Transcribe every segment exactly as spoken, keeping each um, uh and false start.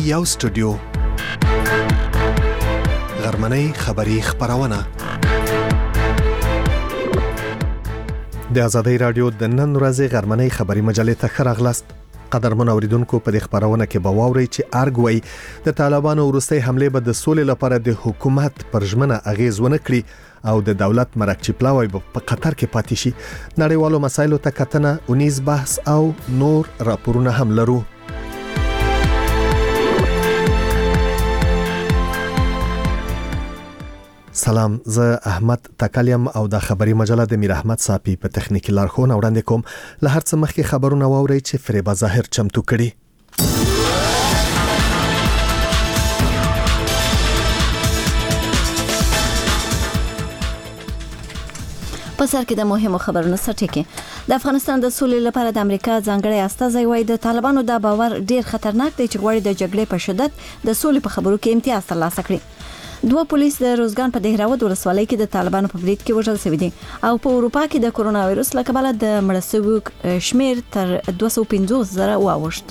یو سټوډیو غرمنۍ خبری خبرونه د ازادۍ رادیو د نن ورځې غرمنۍ خبری مجلې ته خراغلاست. قدرمن اوریدونکو په دې خبرونه کې به واوري چې ارګوي د طالبانو وروستي حمله به د سولې لپاره د حکومت پر ژمنه اغیز ونه کړي او د دولت مرکچی پلاوی په قطر کې پاتې شي. نړیوالو مسایلو ته کتنه اونیز بحث او نور راپورونه هم لرو. سلام، زه احمد تکلیم او د خبري مجله د میر احمد صاحب په تخنیکی لارښوونه وړاندې کوم. له هر څه مخکې خبرونه واورئ چې فریبا ظاهر چمتو کړي. په سر کې د مهمو خبرونو سرټکی. د افغانستان د سولې لپاره د امریکا ځانګړی استازی وایي د طالبانو د باور ډیر خطرناک دی چې غواړي د جګړې په شدت د سولې په خبرو کې امتیاز ترلاسه کړي. دوه پولیس د روزګان په دهراود ولسوالۍ کې د طالبانو په برید کې وژل شوي دي او په اروپا کې د کرونا وایروس له کبله د مړه شویو شمیر تر دوه سوه پنځوس زره واوښت.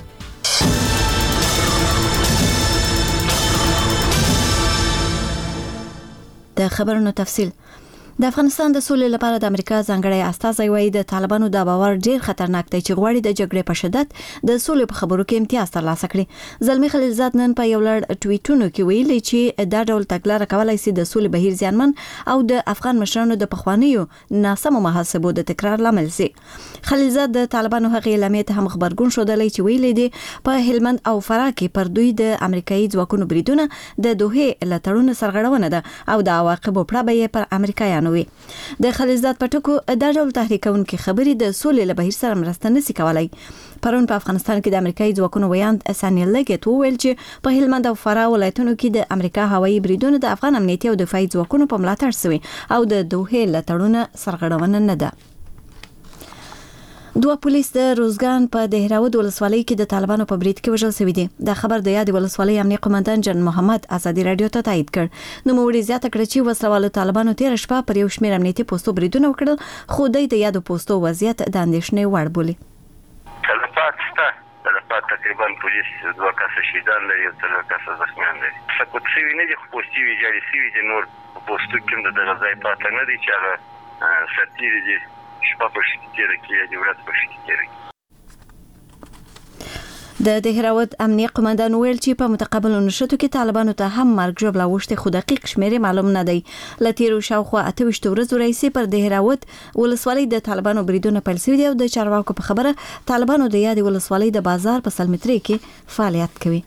د خبرونو تفصیل. د افغانستان د سولې لپاره د امریکا ځانګړی استازی وایي د طالبانو د باور ډیر خطرناک دی چې غواړي د جګړې په شدت د سولې په خبرو کې امتیاز ترلاسه کړي. زلمی خلیلزاد نن په یو لړ ټویټونو کې ویلي چې دا ډول تګلاره کولای شي د سولې بهیر زیانمن او د افغان مشرانو د پخوانیو ناسمو محاسبو د تکرار لامل شي. خلیلزاد د طالبانو هغې اعلامیې ته هم خبرګون ښودلی چې ویلي دي په هلمند او فراه کې پر دوی د امریکایي ځواکونو بریدونه د دوحې له تړون سرغړونه ده او د عواقبو پړه به یې پر امریکایانو وي. د خلیلزاد پټکو دا ډول تحریکونکي خبرې د سولې له بهیر سره مرسته نشي کولای. پرون په افغانستان کې د امریکایي ځواکونو ویاند اسانیل لګیت وویل چې په هلمند او فراه ولایتونو کې د امریکا هوایي بریدونه د افغان امنیتي او دفاعي ځواکونو په ملاتړ شوي او د دوحې له تړون سرغړونه نه ده. دوه پولیس د روزګان په دهراود ولسوالۍ کې د طالبانو په برید کې وژل شوي دي. دا خبر د یاد ولسوالۍ امنیه قومندان جن محمد ازادي رادیو ته تایید کړ. نو موږ زیاته کړ چې وسلوالو طالبانو تیر شپه پر یو شمېر امنیتي پوسټو بریدونه وکړل، خو د یادو پوسټو وضعیت د اندېښنې وړ بولي. تلفات شته، تلفات تقریبا پولیس دوه کسه شهیدان لري او څلور کسه زخمیان لري. سقوط شوي نه دي، خو پوسټې ویجاړې شوي دي. نور پوسټو کې د دغه ځای پاته نه دي چې هغه سرتیري دي شپه په شتي تیره کې یا د ورځ په شتي تیره کې. د دهراود امنیه قومندان ویل چې په متقابل نشټو کې طالبانو ته هم مرګ ژوبله وشته، خو دقیق شمېر معلوم نه دی. له تیرو شاوخوا اته ویشت ورځو راهیسې پر دهراود ولسوالۍ د طالبانو بریدونه پیل شوي دي او د چارواکو په خبره طالبانو د یادې ولسوالۍ د بازار په سلمترۍ کې فعالیت کوي.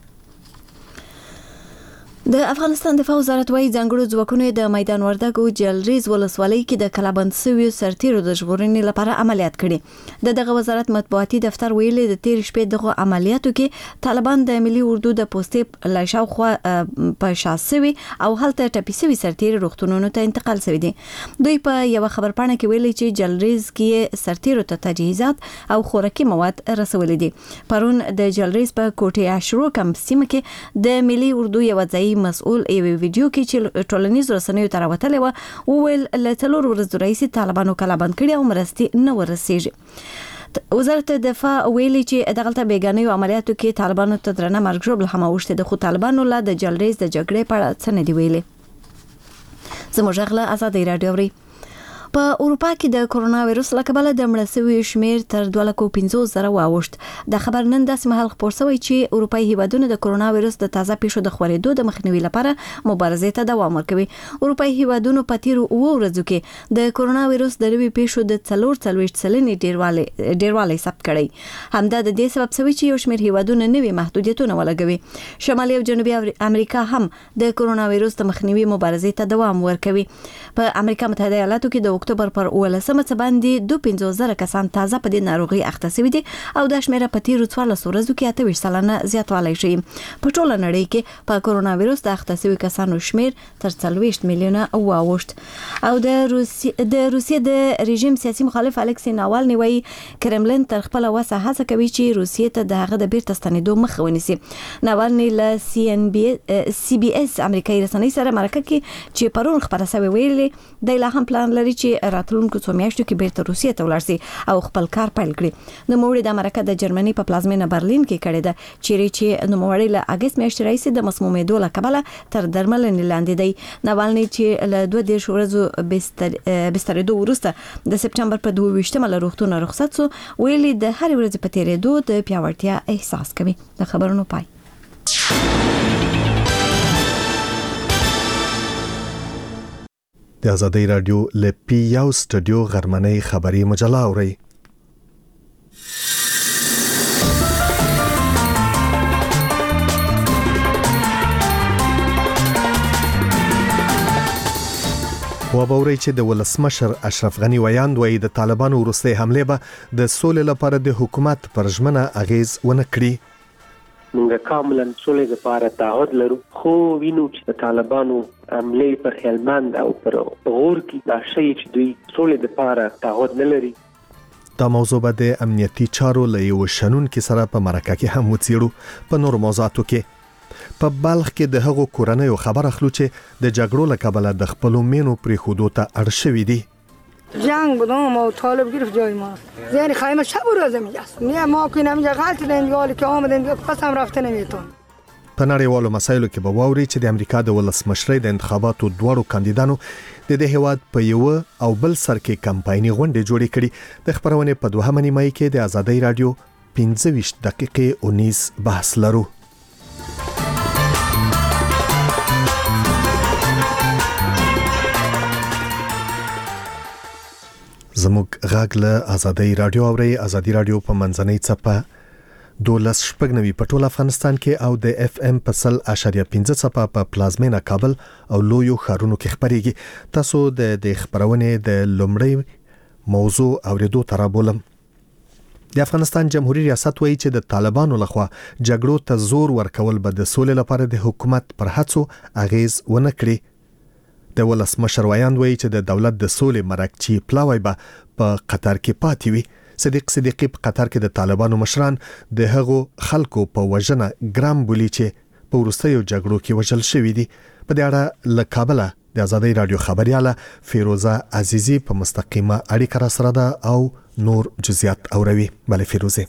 د افغانستان دفاع وزارت وايي ځانګړو ځواکونو د میدان وردګو جلریز ولسوالۍ کې د کلابند سویو سرتیرو د ژغورنې لپاره عملیات کړي. د دغه وزارت مطبوعاتي دفتر ویلي د تیر شپې دغه عملیاتو کې طالبان د ملي اردو د پوستې له شاوخوا په شاسوي او هلته ټپي سوي سرتیرو روغتونونو ته انتقال شوي دي. دوی په یو خبرپاڼه کې ویلي چې جلریز کې سرتیرو ته تجهیزات او خوراکي مواد رسولي دي. پرون د جلریز په کوټه اشرو کم سیمه کې د ملي اردو یو ځای مسؤل ایوه ویډیو کې چې ټولنیز رسنیو ته راوتلی و وویل له څلور ورځو راهیسې طالبانو کلابند کړي او مرستې نه ورسیږي. وزارت دفاع ویلي چې دغلته بیګانیو عملیاتو کې طالبانو ته درنه مرګ ژوبله هم اوښتې ده، خو طالبانو لا د جلریز د جګړې په اړه څه نه دي ویلي. زموږ غږ له ازادۍ راډیو اورئ. په اروپا کې د کرونا وایروس له کبله د مړه شویو شمیر تر دوه لکه پنځوس زره واوښت. دا خبر نن داسې مهال خپور شوی چې اروپایي هیوادونه د کرونا وایروس د تازه پیښو د خورېدو د مخنیوي لپاره مبارزې ته دوام ورکوي. اروپایي هیوادونو په تیرو اوه ورځو کې د کرونا وایروس د نوي پیښو د څلور څلوېښت سلنې ډیروالی ډیروالی ثبت کړی. همدا د دې سبب شوی چې یو شمېر هیوادونه نوي محدودیتونه ولګوي. شمالي او جنوبي امریکا هم د کرونا وایروس د مخنیوي مبارزې ته دوام ورکوي. په امریکا متحده ایالاتو کې د اکتوبر پر اولسمه څه باندې دوه پنځوس زره کسان تازه په دې ناروغي اخته شوي دي او دا شمیره په تیرو څوارلسو ورځو کې اته ویشت سلنه زیاتوالی شوی. په ټوله نړۍ کې په کرونا وایروس د اخته شوي کسانو شمیر تر څلوېښت میلیونه واوښت. او د روسیې د روسیې د رژیم سیاسي مخالف الکسی ناوالني وایي کرملین تر خپله وسه هڅه کوي چې روسیې ته د هغه د بیرته ستنېدو مخه ونیسي. ناوالني له سی ان بي سی بي اس امریکایي رسنۍ سره مرکه کې چې پرون خبره شوې ویلي کړي د لا هم پلان لري چې راتلونکو څو میاشتو کې بیرته روسیې ته ولاړ شي او خپل کار پیل کړي. نوموړي د امریکا د جرمني په پلازمینه برلین کې کړي ده چیرې چې نوموړي له اگست میاشتې راځي د مسمومیدو له کبله تر درملنې لاندې دی. ناوالني چې له دوه دیرش ورځو بستر بسترېدو وروسته د سپټمبر په دوه ویشتمه له روغتون رخصت سو ویلي د هر ورځې په تیرېدو د پیاوړتیا احساس کوي. د خبرونو پای. د آزادۍ رادیو له پی یو سټډیو غرمنۍ خبري مجله اوري. وبوري چې د ولسمشر اشرف غنی ویاند وایي د طالبانو وروستۍ حمله به د سولې لپاره د حکومت پر ژمنه اغیز ونه کړي. موږ کاملا سولې لپاره تعهد لرو خو وینو چې د طالبانو حمله پر هلمند او پر غور کې دا شی چې دوی سولې لپاره تعهد نه لري. دا موضوع به د امنیتي چارو له یو شنن کې سره په مرکه کې هم وڅېړو. په نور موضوعاتو کې په بلخ کې د هغو کورنیو خبر اخلو چې د جګړو له کبله د خپل مینو پرې خودو ته اړ شوي دي. جنگ بودم و طالب گرفت جای ما یعنی خیمه شب و روز میگست نه ما که نمیجا غلط دین دیگه که آمدن دیگه پس هم رفته نمیتون. په نړیوالو مسایلو کې به واوري چې د امریکا د ولسمشرۍ د انتخاباتو دواړو کاندیدانو د دې هیواد په یو او بل سر کې کمپایني غونډې جوړې کړي. د خبرونې په دوهمه نیمه کې د آزادۍ رادیو پنځه ویشت دقیقې اونیس بحث لرو. زموږ غاګ له آزادۍ رادیو اوري. آزادۍ رادیو په منځنۍ څپه دولس شپږ نوي په ټول افغانستان کې او د اف ام په سل اشاریه پنځه څپه په پلازمینه کابل او لویو ښارونو کې خبريږي. تاسو د د خبرونې د لومړی موضوع اوریدو ترابولم. د افغانستان جمهوریت ریاست وایي چې د طالبانو لخوا جګړو ته زور ورکول به د سولې لپاره د حکومت پر هڅو اغیز ونه کړي. د ولسمشر ویاند وایي چې د دولت د سولې مرکچی پلاوی به په قطر کې پاتې وي. صدیق صدیقی په قطر کې د طالبانو مشران د هغو خلکو په وژنه ګرام بولی چې په وروستیو جګړو کې وژل شوي دي. په دې اړه له کابل د آزادۍ رادیو خبرياله فیروزه عزیزی په مستقیمه اړیکه را سره ده او نور جزئیات اوروي. بله فیروزه.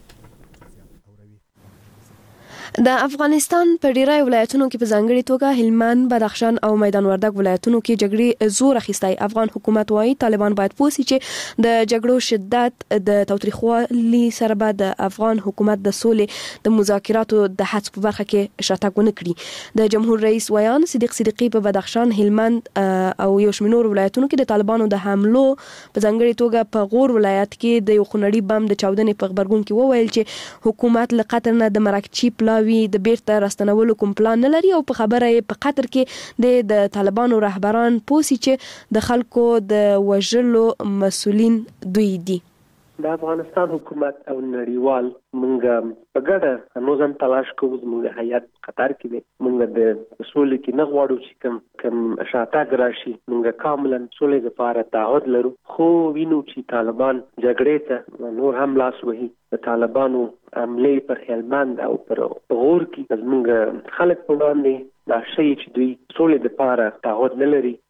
د افغانستان په ډیری ولایتونو کې په ځانګړي توګه هلمند، بدخشان او میدان وردګ ولایتونو کې جګړې زور اخیستی. افغان حکومت وايي طالبان باید پوسی چې د جګړو شدت د تاوتریخوالي سره به د افغان حکومت د سولې د مذاکراتو د هڅو په برخه کې شاتګ ونه کړي. د جمهور رئیس ویان صدیق صدیقی په بدخشان، هلمند او یو شمېر ولایتونو کې د طالبانو د حملو په ځانګړي توګه په غور ولایت کې د یو خونړي بم د چاودنې په خبرګون کې وویل چې حکومت له قطر نه د مرکچی پلاوی د بیرته راستنولو کوم پلان نه لري او په خبره په قطر کې د طالبانو رهبران پوسی چې د خلکو د وژلو مسولین دوی دي. د افغانستان حکومت او نړیوال مونږ په ګډه نوزم تلاش کوو. زموږ هیئت قطر کې دی. مونږ د سولې کې نه غواړو چې کوم کوم شاتګ راشي. مونږ کاملا سولې لپاره تعهد لرو خو وینو چې طالبان جګړې ته نور هم لاس وهي. د طالبانو حمله پر هلمند او پر غور کې زموږ خلک په وړاندې دا شی چې دوی سولې لپاره تعهد نه لري.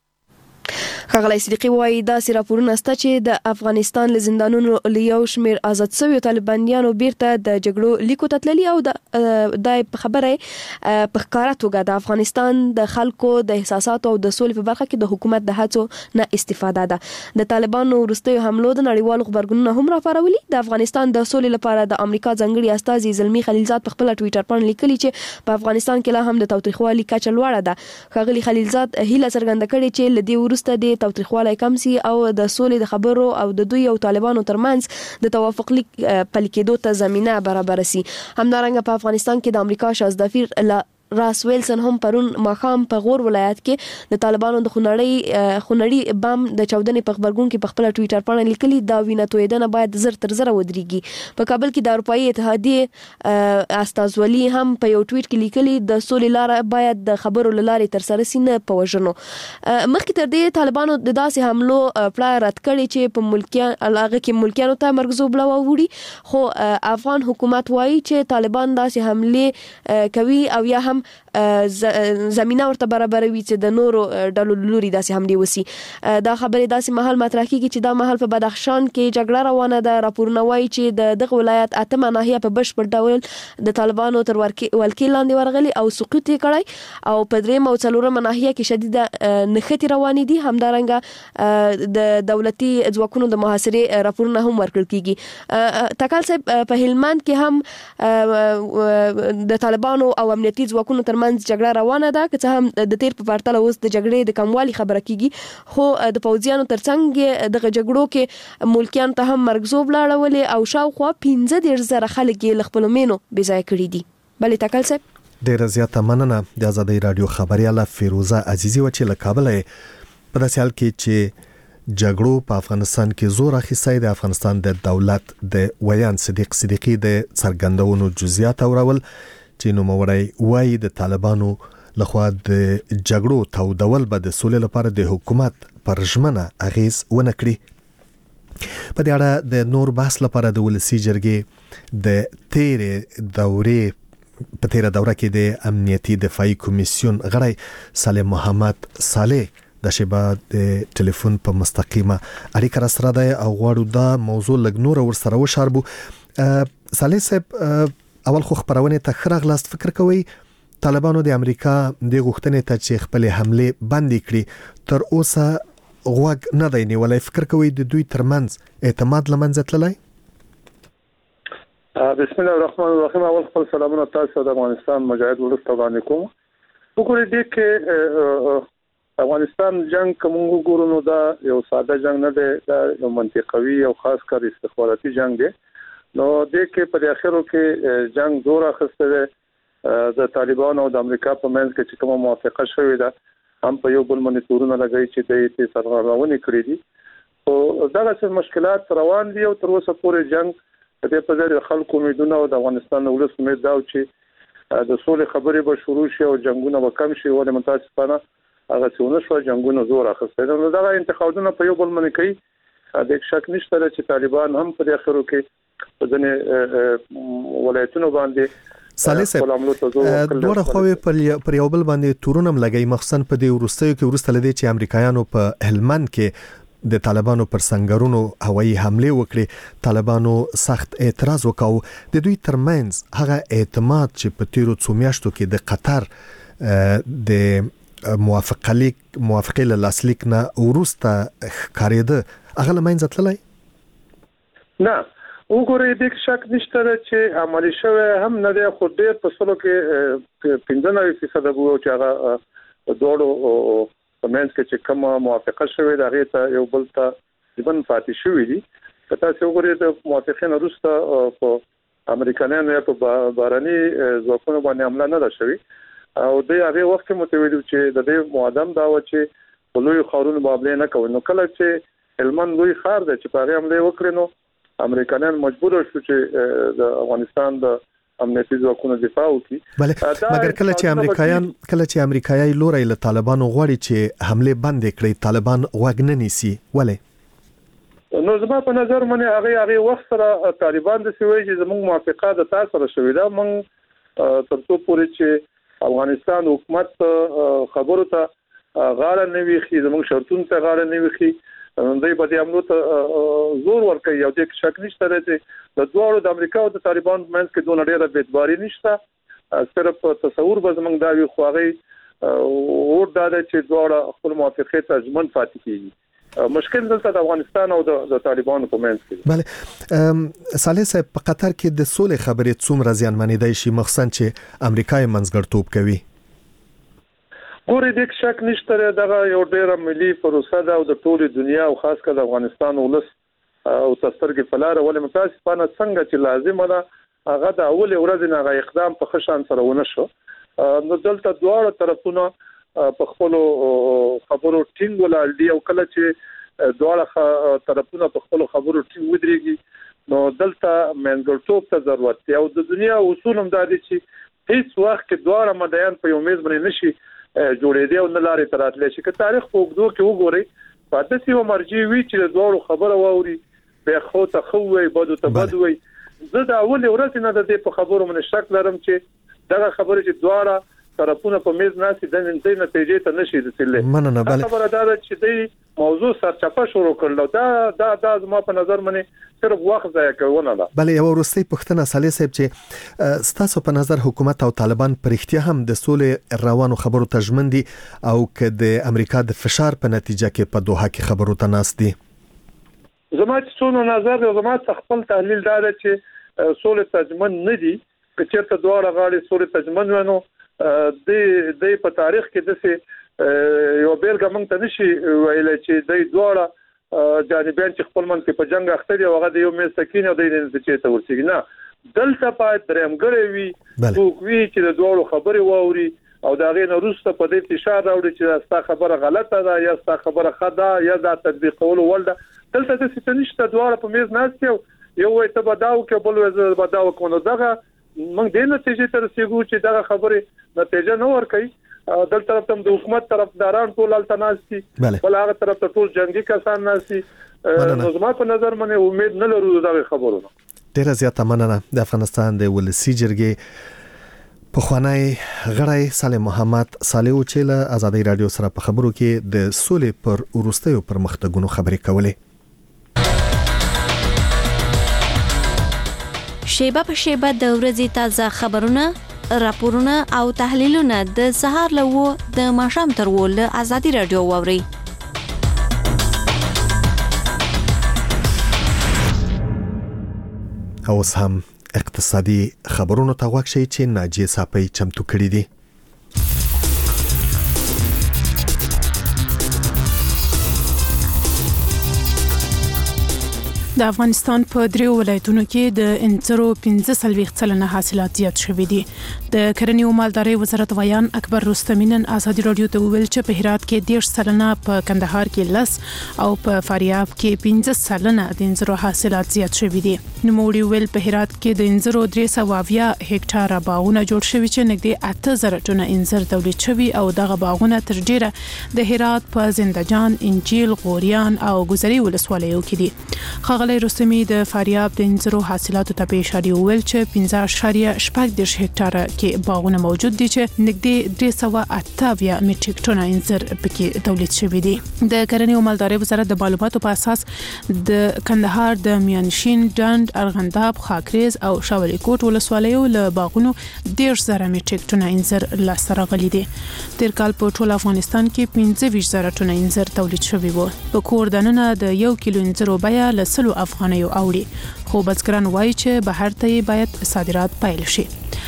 ښاغلی صدیقی وایي داسې راپورونه شته چې د افغانستان له زندانونو له یو شمېر آزاد شویو طالبانیانو بیرته د جګړو لیکو ته تللي او د خبره په ښکاره توګه د افغانستان د خلکو د احساساتو او د سولې په برخه کې د حکومت د هڅو نه استفاده ده. د طالبانو وروستیو حملو د نړیوالو خبرګونونو هم راپارولي. د افغانستان د سولې لپاره د امریکا ځانګړي استازي زلمی خلیلزاد په خپل ټویټر باندې لیکلي چې په افغانستان کې لا هم د تاوتریخوالي کچه لوړه ده. ښاغلي خلیلزاد هیله څرګنده کړې چې له دې وروسته د تاوتریخوالی کم سي او د سولې د خبرو او د دوی او طالبانو ترمنځ د توافق لیک پلي کېدو ته زمینه برابر سي. همدارنګه په افغانستان کې د امریکا شاهزدافیر راس ویلسن هم پرون ماخام په غور ولایت کې د طالبانو د خونړی خونړی بم د چاودنې په خبرګون کې په خپل ټویټر باندې لیکلي دا وینه تویدنه باید زر تر زر ودرېږي. په کابل کې د اروپאי اتحادیه استازولي هم په یو ټویټ کې لیکلي د سولې لاره باید د خبرو لارې تر سره سي نه په وژنو. مخکې تر دې طالبانو د داسې حملو پړه رد کړي چې په ملکیان علاقه کې ملکیانو ته مرګ زوبله وړي. خو افغان حکومت وایي چې طالبان داسې حمله کوي او یا هم هم زمينه ورته برابروي چې د نورو ډلو لوري داسې حمله وسی. دا خبره داسې محل مطرح کیږي چې دا محل په بدخشان کې جګړه روانه ده. راپورونه وایي چې د دغه ولایت اتمه ناحیه په بشپړ ډول د طالبانو تر ولکې لاندې ورغلي او سقوط یې کړی او په درېم او څلورمه ناحیه کې شدیده نښتې روانې دي. همدارنګه د دولتي ځواکونو د محاصرې راپورونه هم ورکړل کیږي. تکال صاحب په هلمند کې هم د طالبانو او امنیتي ځواکونو ترمنځ جګړه روانه ده، که څه هم د تیر په پرتله اوس د جګړې د کموالي خبره کیږي، خو د پوځیانو ترڅنګ دغه جګړو کې ملکیان ته هم مرګزوب لاړولې او شاوخوا پنځه دېرش زره خلک یې له خپلو مینو بې ځایه کړي دي. بلې تکل صاحب ډیره زیاته مننه. د ازادۍ رادیو خبرياله فیروزه عزیزی و چې له کابل په داسې حال کې چې جګړو په افغانستان کې زور اخیستی د افغانستان د دولت د ویان صدیق صدیقی د څرګندونو جزئیات اورول چې نوموړی وایي د طالبانو لخوا د جګړو تودول به د سولې لپاره د حکومت پر ژمنه اغیز ونه کړي. په دې اړه د نور بحث لپاره د ولسی جرګې د تیرې دورې په تیرې دوره کې د امنیتي دفاعي کمیسیون غړی صالح محمد صالح د شبا د ټلیفون په مستقیمه اړیکه را سره ده او غواړو دا موضوع لګ نور ور سره وشاربو. صالح صاحب اول خو خبرونه ته خرغلاست فکر کوي طالبانو د امریکا د غوښتنې ته چې خپل حمله بندي کړي تر اوسه غوږ نه دی نیولای، فکر کوي د دوی ترمنځ اعتماد لمنځه تللی؟ بسم الله الرحمن الرحیم. اول خپل سلامونه تاسو د افغانستان مجاهد ولس ته وړاندې کوم. وګورئ دې کې افغانستان جنگ کوم وګورو نو دا یو ساده جنگ نه دی، دا یو منطقوي او خاص کر استخباراتي جنگ دی. نو دې کې په اخرو کې جنگ زور اخیسته دی د طالبانو او د امریکا په منځ کې چې کومه موافقه شوې ده، هم په یو بل باندې تورونه لګایي چې د دې سرغړونې کړې دي. او دا څه مشکلات روان دي او تر اوسه پورې جنگ د په ځای خلکو امیدونه او د افغانستان ولس امید دا چې د سولې خبرې به شروع شي او جنگونه به کم شي. ولې متاسفانه هغه څونه شو جنگونه زور اخیسته. نو دا انتخابونه په یو بل باندې کوي. د شک نشته چې طالبان هم په اخرو کې په ځنې ولایتونو باندې صالح صاحب دوه خو پر یو بل باندې تورونم لګي، مخصوصا په دې ورستیو کې ورسته لدی چې امریکایانو په هلمند کې د طالبانو پر سنگرونو هوایي حمله وکړي. طالبانو سخت اعتراض وکاو. د دوی ترمنځ هغه اعتماد چې په تیرو څو میاشتو کې د قطر د موافقه لیک موافقه لاسلیک نه ورسته کاریده هغه لمنځه تللی نه. وګورئ د شک نشته چې عملی شوه هم نه دی، خو ډېر په سلو کې پنځه نوي فیصد وو چې هغه دوړو په منځ کې چې کوم موافقه شوه دا غي ته یو بل ته ځبن فاتح شوې دي. کته چې وګورئ د موافقین وروسته په امریکایانو په باراني ځواکونو باندې حمله نه ده شوې او د هغه وخت کې متوجه چې د دې معادم دا و چې لوی خارونو مقابله نه کوي. نو کله چې هلمند لوی خار ده چې په هغه حمله وکړي نو امریکایان مجبور شو چې د افغانستان د امنیتي ځواکونو دفاع وکړي. بله مګر کله چې امریکایان کله چې امریکایي لوري له طالبانو غواړي چې حمله بند کړي طالبان غوږ نه نیسي. ولې؟ نو زما په نظر باندې هغه هغه وخت سره طالبان د سوي چې زموږ موافقه د تاسو سره شوې ده، موږ تر څو پورې چې افغانستان حکومت خبرو ته غاړه نه ویخي، زموږ شرطونو ته غاړه نه ویخي، دوی په دې عملو ته زور ورکوي. او د شک نشته چې د دوه د امریکا او د طالبان منځ کې دوه ډېره بیتباري نشته. صرف تصور به زموږ دا وي خو هغه اور دا چې دوه خپل موافقه ته ځمن فاتح کیږي. مشکل دلته د افغانستان او د طالبانو په منځ کې. بله صالح صاحب په قطر کې د سولې خبرې څومره زیانمنېدای شي مخصوصا چې امریکا یې منځګړتوب کوي؟ ګورې د شک نشته دغه یو ډېر ملي پروسه ده او د ټولې دنیا او خاص کر د افغانستان ولس او تسترګې فلاره ولې متاسفانه څنګه چې لازم ده هغه د اول ورځ نه هغه اقدام په خشان سره ونه شو. نو دلته دواړه طرفونه په خپل خبرو ټینګ ولر دي او کله چې دواړه طرفونه په خپل خبرو ټینګ ودرېږي نو دلته منځګړتوب ته ضرورت دی. او د دنیا اصول هم دا دي چې هیڅ وخت کې دواړه مدعیان په یو میز باندې نشي جوړېدي او نه لارې تراتلې شي. که تاریخ په وګړو کې وګورئ پاتې یو مرجع وی چې د دوړو خبره واوري به خو ته خو وي بده ته بده وي. زه دا اول ورځ نه د دې په خبرو من شک لرم چې دغه خبره چې دواړه طرفونه په میز ناسي د نن نتیجې ته نشي رسیدلې. مننه. بل خبره دا ده چې د موضوع سرچپه شروع کړل دا دا د ما په نظر باندې صرف وخت ضایع کوونه ده. بل یو ورستي پښتنه صالح صاحب چې ستاسو په نظر حکومت او طالبان پر اختیار هم د سولې روانو خبرو ترجمن دي او که د امریکا د فشار په نتیجه کې په دوحه کې خبرو ته ناس دي؟ زما چې څونه نظر او زما خپل تحلیل دا دی چې سولې ترجمن نه دي. که چېرته دواړه غاړې سولې ترجمن ونو د د په تاریخ کې د یو بیلګه موږ ته نشي ویل چې د دواړه جانبین چې خپل من کې په جنگ اخته دي هغه د یو مې سکینه د نتیجې ته ورسیږي. نه دلته په درېمګړې وي کوکوي چې د دواړو خبرې واوري او دا غي نه روسته په دې فشار راوړي چې ستا خبره غلطه ده یا ستا خبره خطا یا دا تطبیقول ولده. دلته د ستنشته دواړه په میز ناست یو وای ته بداو کې بل وای بداو کوو دغه موږ د نتیجې تر رسیدو چې دا خبره نتیجه نه ورکړي. دل طرف ته د حکومت طرفداران ټول التناسي بل هغه طرف ته ټول جنگي کسان ناسي. نو زما په نظر باندې امید نه لرو دا خبرونه. ډیره زیاته مننه. د افغانستان د ولسی جرګې په خوانی غړی صالح محمد صالح چې له آزادۍ رادیو سره په خبرو کې د سولې پر ورستیو پرمختګونو خبرې کولې. شیبه په شیبه د ورځې تازه خبرونه، راپورونه او تحلیلونه د سهار له و د ماښام تر و له آزادۍ رادیو واوري. اوس هم اقتصادي خبرونو ته غوږ شئ چې ناجیه صافی چمتو کړي دي. د افغانستان په دریو ولایتونو کې د انځرو پنځه سلويخ سلنه حاصلات زیات شوي دي. د کرنې او مالدارۍ وزارت ویان اکبر رستمی نن آزادۍ رادیو ته وویل چې په هرات کې دېرش سلنه، په کندهار کې لس او په فاریاب کې پنځه سلنه د انځرو حاصلات زیات شوي دي. نوموړي ویل په هرات کې د انځرو درې سوه اویا هکټاره باغونه جوړ شوي چې نږدې اته زره ټنه انځر تولید شوي او دغه باغونه تر ډیره د هرات په زندهجان، انجیل، غوریان او ګوزري ولسوالیو کې دي. خغل رستمی د فاریاب د انځرو حاصلاتو ته په اشاره ویل چې پنځه اعشاریه شپږ دېرش هکټاره کې باغونه موجود دي چې نږدې درې سوه اته اویا میټریک ټنه انځر پکې تولید شوي دي. د کرنې او مالدارۍ وزارت د معلوماتو په اساس د کندهار د میانشین، ډنډ، ارغنداب، خاکریز او شاولی کوټ ولسوالیو له باغونو دېرش زره میټریک ټنه انځر لاسته راغلي دي. تیر کال په ټول افغانستان کې پنځه ویشت زره ټنه انځر تولید شوي وو. په کور دننه د یو کیلو انځرو بیه له سلو افغانیو اوړي، خو بزګران وایي چې بهر ته باید صادرات پیل شي.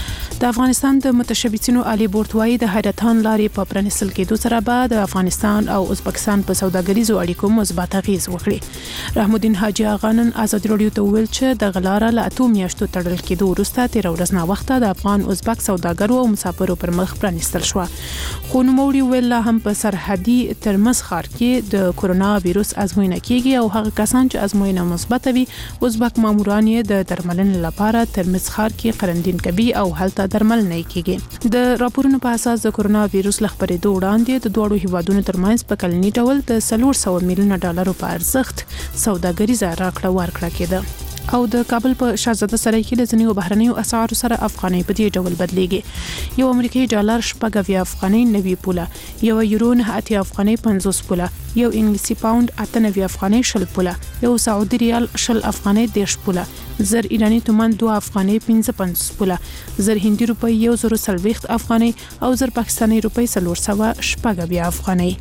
د افغانستان د متشبثینو علی بورتوایی د حیرتان لارې په پرانیستل کېدو سره به د افغانستان او ازبکستان په سوداګریزو اړیکو مثبت اغیز وکړي. رحم الدین حاجی آغا نن آزادۍ رادیو ته وویل چې د غلاره له اتو میاشتو تړل کېدو وروسته تېره ورځ ناوخته د افغان ازبک سوداګرو او مسافرو پر مخ پرانیستل شوه. خو نوموړي ویل لا هم په سرحدي ترمز ښار کې د کورونا ویروس ازموینه کېږي او هغه کسان چې ازموینه مثبته وي ازبک ماموران یې د درملنې لپاره ترمز ښار کې قرنطین کوي او هلته درمل نه کیږي. د راپورونو په اساس د کورونا ویروس له خپرېدو وړاندې د دوړو هیوادونو ترمنځ په کلني ډول د څلور سوه میلیونه ډالرو په ارزښت سوداګریزه راکړه ورکړه کېده. او د کابل په شاهزاده سرای کې د ځینو بهرنیو اسعارو سره افغانۍ په دې ډول بدلیږي. یو امریکایي ډالر شپږ اویا افغانۍ نوي پوله، یو یورو نه اتیا افغانۍ پنځوس پوله، یو انګلیسي پاوند اته نوي افغانۍ شل پوله، یو سعودي ریال شل افغانۍ دېرش پوله، زر ایرانی تومان دوه افغانۍ پنځه پنځوس پوله، زر هندي روپۍ یو زر څلوېښت افغانۍ او زر پاکستاني روپۍ څلور سوه شپږ اویا افغانۍ.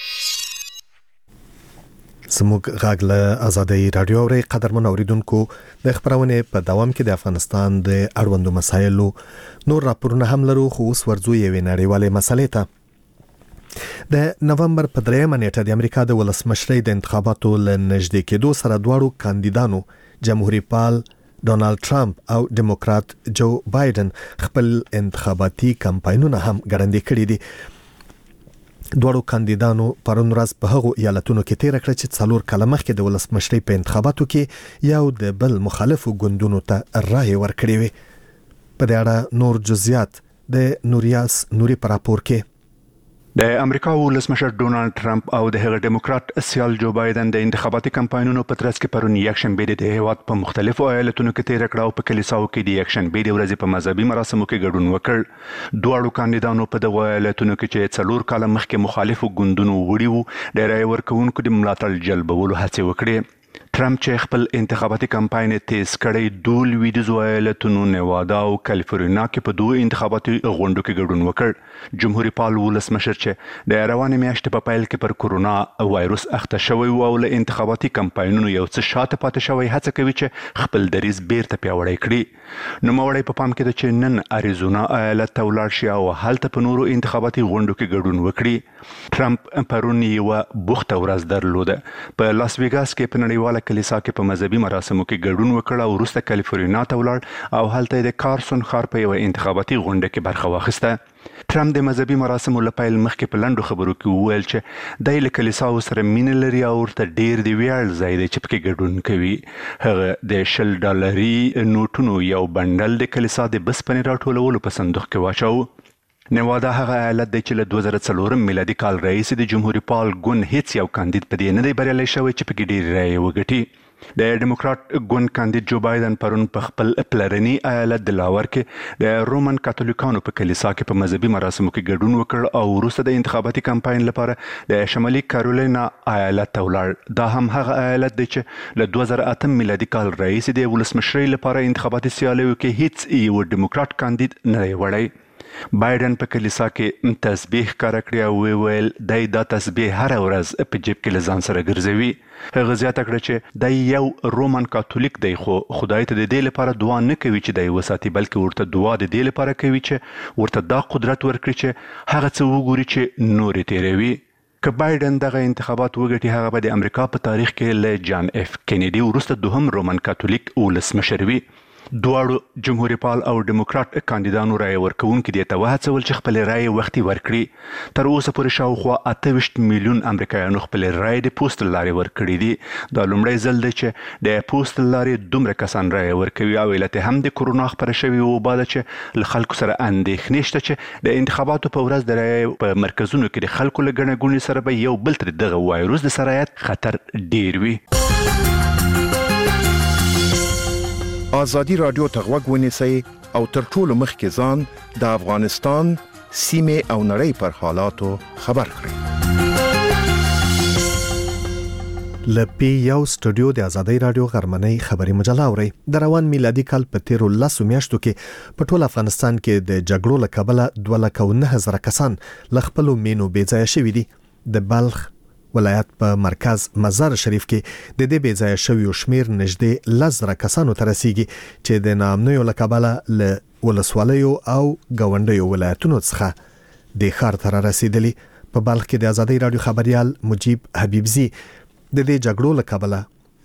زموږ غږ له آزادۍ رادیو اوري. قدرمن اوریدونکو، د خبرونه په دوام کې د افغانستان د اړوندو مسایلو نور راپورونه هم لرو، خو اوس ورځو یوې نړیوالې مسلې ته. د نومبر په دریمه نیټه د امریکا د ولسمشرۍ د انتخاباتو له نږدې کېدو سره دواړو کاندیدانو جمهوریت پال ډونالد ټرمپ او ډیموکرات جو بایدن خپل انتخاباتي کمپاینونه هم ګړندې کړي دي. دوړو کاندیدانو پرون ورځ په هغو ایالتونو کې تیر کړ چې څلور کاله مخکې د ولسمشرۍ په انتخاباتو کې یو د بل مخالفو ګوندونو ته رائے ورکړې وي. په دې اړه نور جزئیات د نوریاس نوري پر راپور کې. د امریکا ولسمشر ډونالد ټرمپ او د هغه ډیموکرات سیال جو بایدن د انتخاباتي کمپاینونو په ترڅ کې پرون یک شنبه د هیواد په مختلفو ایالتونو کې تیر کړه او په کلیساو کې د یک شنبه د ورځې په مذهبي مراسمو کې ګډون وکړ. دواړو کاندیدانو په دغه ایالتونو کې چې څلور کاله مخکې مخالفو ګوندونو وړي وو د رای ورکوونکو د ملاتړ جلبولو هڅې وکړې. ټرمپ چې خپل انتخاباتي کمپاین تیز کړی دوه لویدیځو ایالتونو نیوادا او کالیفورنیا کې په دوه انتخاباتي غونډو کې ګډون وکړ. جمهوریت پال ولسمشر چې د روانې میاشتې په پیل کې پر کورونا وایروس اخته شوی او له انتخاباتي کمپاینونو یو څه شاته پاتې شوی هڅه کوي چې خپل دریځ بیرته پیاوړی کړي. نوموړی په پام کې ده چې نن اریزونا ایالت ته ولاړ شي او هلته په نورو انتخاباتي غونډو کې ګډون وکړي. ټرمپ پرون یوه بوخته ورځ درلوده. په لاس ویګاس کې په نړیواله کلیسا کې په مذهبي مراسمو کې ګډون وکړ او وروسته کالیفورنیا ته ولاړ او هلته د کارسون ښار په یوه انتخاباتي غونډه کې برخه واخیسته. ټرمپ د مذهبي مراسمو له پیل مخکې په لنډو خبرو کې وویل چې دی له کلیساو سره مینه لري او ورته ډیر د ویاړ ځای دی چې پکې ګډون کوي. هغه د شل ډالري نوټونو یو بنډل د کلیسا د بسپنې راټولولو په صندوق کې واچاوه. نیوادا هغه ایالت دی چې له دوه زره څلورم میلادي کال راهیسې د جمهوریت پال ګوند هیڅ یو کاندید په دې نه دی بریالی شوی چې پکې ډېرې رایې وګټي. د ډیموکرات ګوند کاندید جو بایدن پرون په خپل پلرني ایالت دلاور کې د رومن کاتولیکانو په کلیسا کې په مذهبي مراسمو کې ګډون وکړ او وروسته د انتخاباتي کمپاین لپاره د شمالي کارولینا ایالت ته ولاړ. دا هم هغه ایالت دی چې له دوه زره اتم میلادي کال راهیسې د ولسمشرۍ لپاره انتخاباتي سیالیو کې هیڅ یو ډیموکرات کاندید نه دی وړی. بایدن په کلیسا کې تسبیح ښکاره کړې او وویل دی دا تسبیح هره ورځ په جیب کې له ځان سره ګرځوي. هغه زیاته کړه چې دی یو رومن کاتولیک دی خو خدای ته د دې لپاره دعا نه کوي چې دی وساتي بلکې ورته دعا د دې لپاره کوي چې ورته دا قدرت ورکړي چې هغه څه وګوري چې نورې تیروي. که بایدن دغه انتخابات وګټي هغه به د امریکا په تاریخ کې له جان اف کینیډي وروسته دوهم رومن کاتولیک ولسمشر وي. دواړو جمهوریت پال او ډیموکرات کاندیدانو رای ورکوونکي دې ته وهڅول چې خپلې رایې وختي ورکړي. تر اوسه پورې شاوخوا اته ویشت میلیون امریکایانو خپلې رایې د پوسټ له لارې ورکړي دي. دا لومړی ځل دی چې د پوسټ له لارې دومره کسان رایې ورکوي او علت هم د کورونا خپره شوې وبا ده چې له خلکو سره اندېښنې شته چې د انتخاباتو په ورځ د رایې په مرکزونو کې د خلکو له ګڼه ګوڼې سره به یو بل ته دغه وایروس د سرایت خطر ډیر وي. آزادی رادیو ته غوږ ونیسئ او تر ټولو مخکې ځان د افغانستان سیمې او نړۍ پر حالاتو خبر کړئ. لپی یو سټوډیو د آزادی رادیو غرمنۍ خبري مجله اوري. د روان میلادي کال په تیرو لسو میاشتو کې په ټول افغانستان کې د جګړو له کبله دوه لکه او نه هزاره کسان له خپلو مینو بې ځایه شوي دي. د بلخ ولایت په مرکز مزار شریف کې د دې بې ځایه شویو شمیر نږدې لس زره کسانو ته رسیږي چې د ناامنیو له کبله له ولسوالیو او ګاونډیو ولایتونو څخه د ښار ته رسیدلي. په بلخ کې د آزادی رادیو خبريال مجیب حبیبزی د دې جګړو له کبله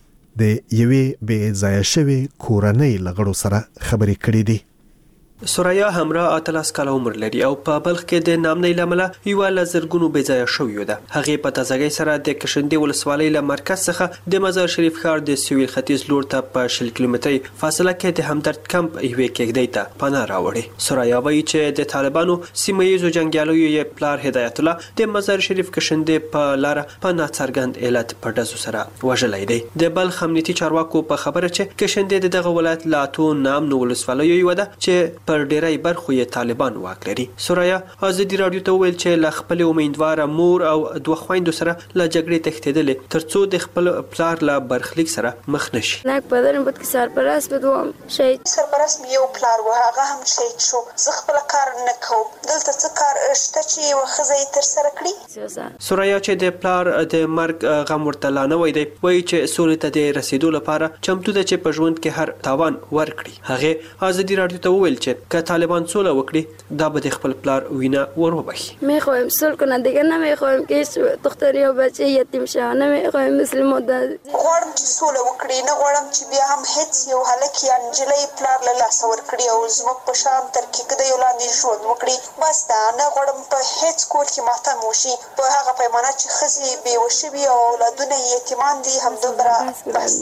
د یوې بې ځایه شوی کورنۍ له غړو سره خبرې کړې دي. سوریا همراه اتلس کاله عمر لري او په بلخ کې د نامنۍ لامل یو لزرګونو بې ځایه شوی ده. هغه په تازګۍ سره د کشندې ولسوالۍ له مرکز څخه د مزار شریف ښار د سویل ختیځ لور ته په شل کیلومتري فاصله کې د همدرد کمپ یوې کېږدۍ ته پناه راوړي. سوریا وایي چې د طالبانو سیمه ییزو جنګیالیو یې پلار هدایت الله د مزار شریف کشندې په لار په ناڅرګند علت په ډزو سره وژلی دی. د بلخ امنیتي چارواکو په خبره چې کشندې دغه ولایت لا اتو نامنو ولسوالیو یو ده چې پر ډیری برخو یې طالبان واک لري. سوریا آزادی رادیو ته ویل چې له خپل امیدواره مور او دوه خويندو سره له جګړې تښتېدلې ترڅو د خپل پلار له برخلیک سره مخ نشي. لاک پدرم بود که سرپرست بدوم شهید سرپرست یو پلار و هغه هم شهید شو. زه خپل کار نه کوم. دلته څه کار شته چې یو خزې تر سره کړی. سوریا چې د پلار د مرګ غم ورته لا نه وای دی وایي چې سولې ته د رسیدو لپاره چمتو ده چې په ژوند کې هر تاوان ورکړي. هغه آزادی رادیو ته ویل چې که طالبان سوله وکړي دا به د خپل پلار وینا ور وبخي. میخوایم صلح کنه دیگه نمیخوایم که هیچ دختری و بچه یتیم شه. نمیخوایم مسلمان ده. غواړم چې سوله وکړي نه غواړم چې بیا هم هیڅ یو هلک یا نجلۍ پلار له لاسه ورکړي او زموږ په شان تر کېږدۍ لاندې ژوند وکړي. بس دا نه غواړم په هیڅ کور کې ماتم وشي. په هغه پیمانه چې ښځې بېوه شوي او اولادونه یې یتیمان دي همدومره بس ده.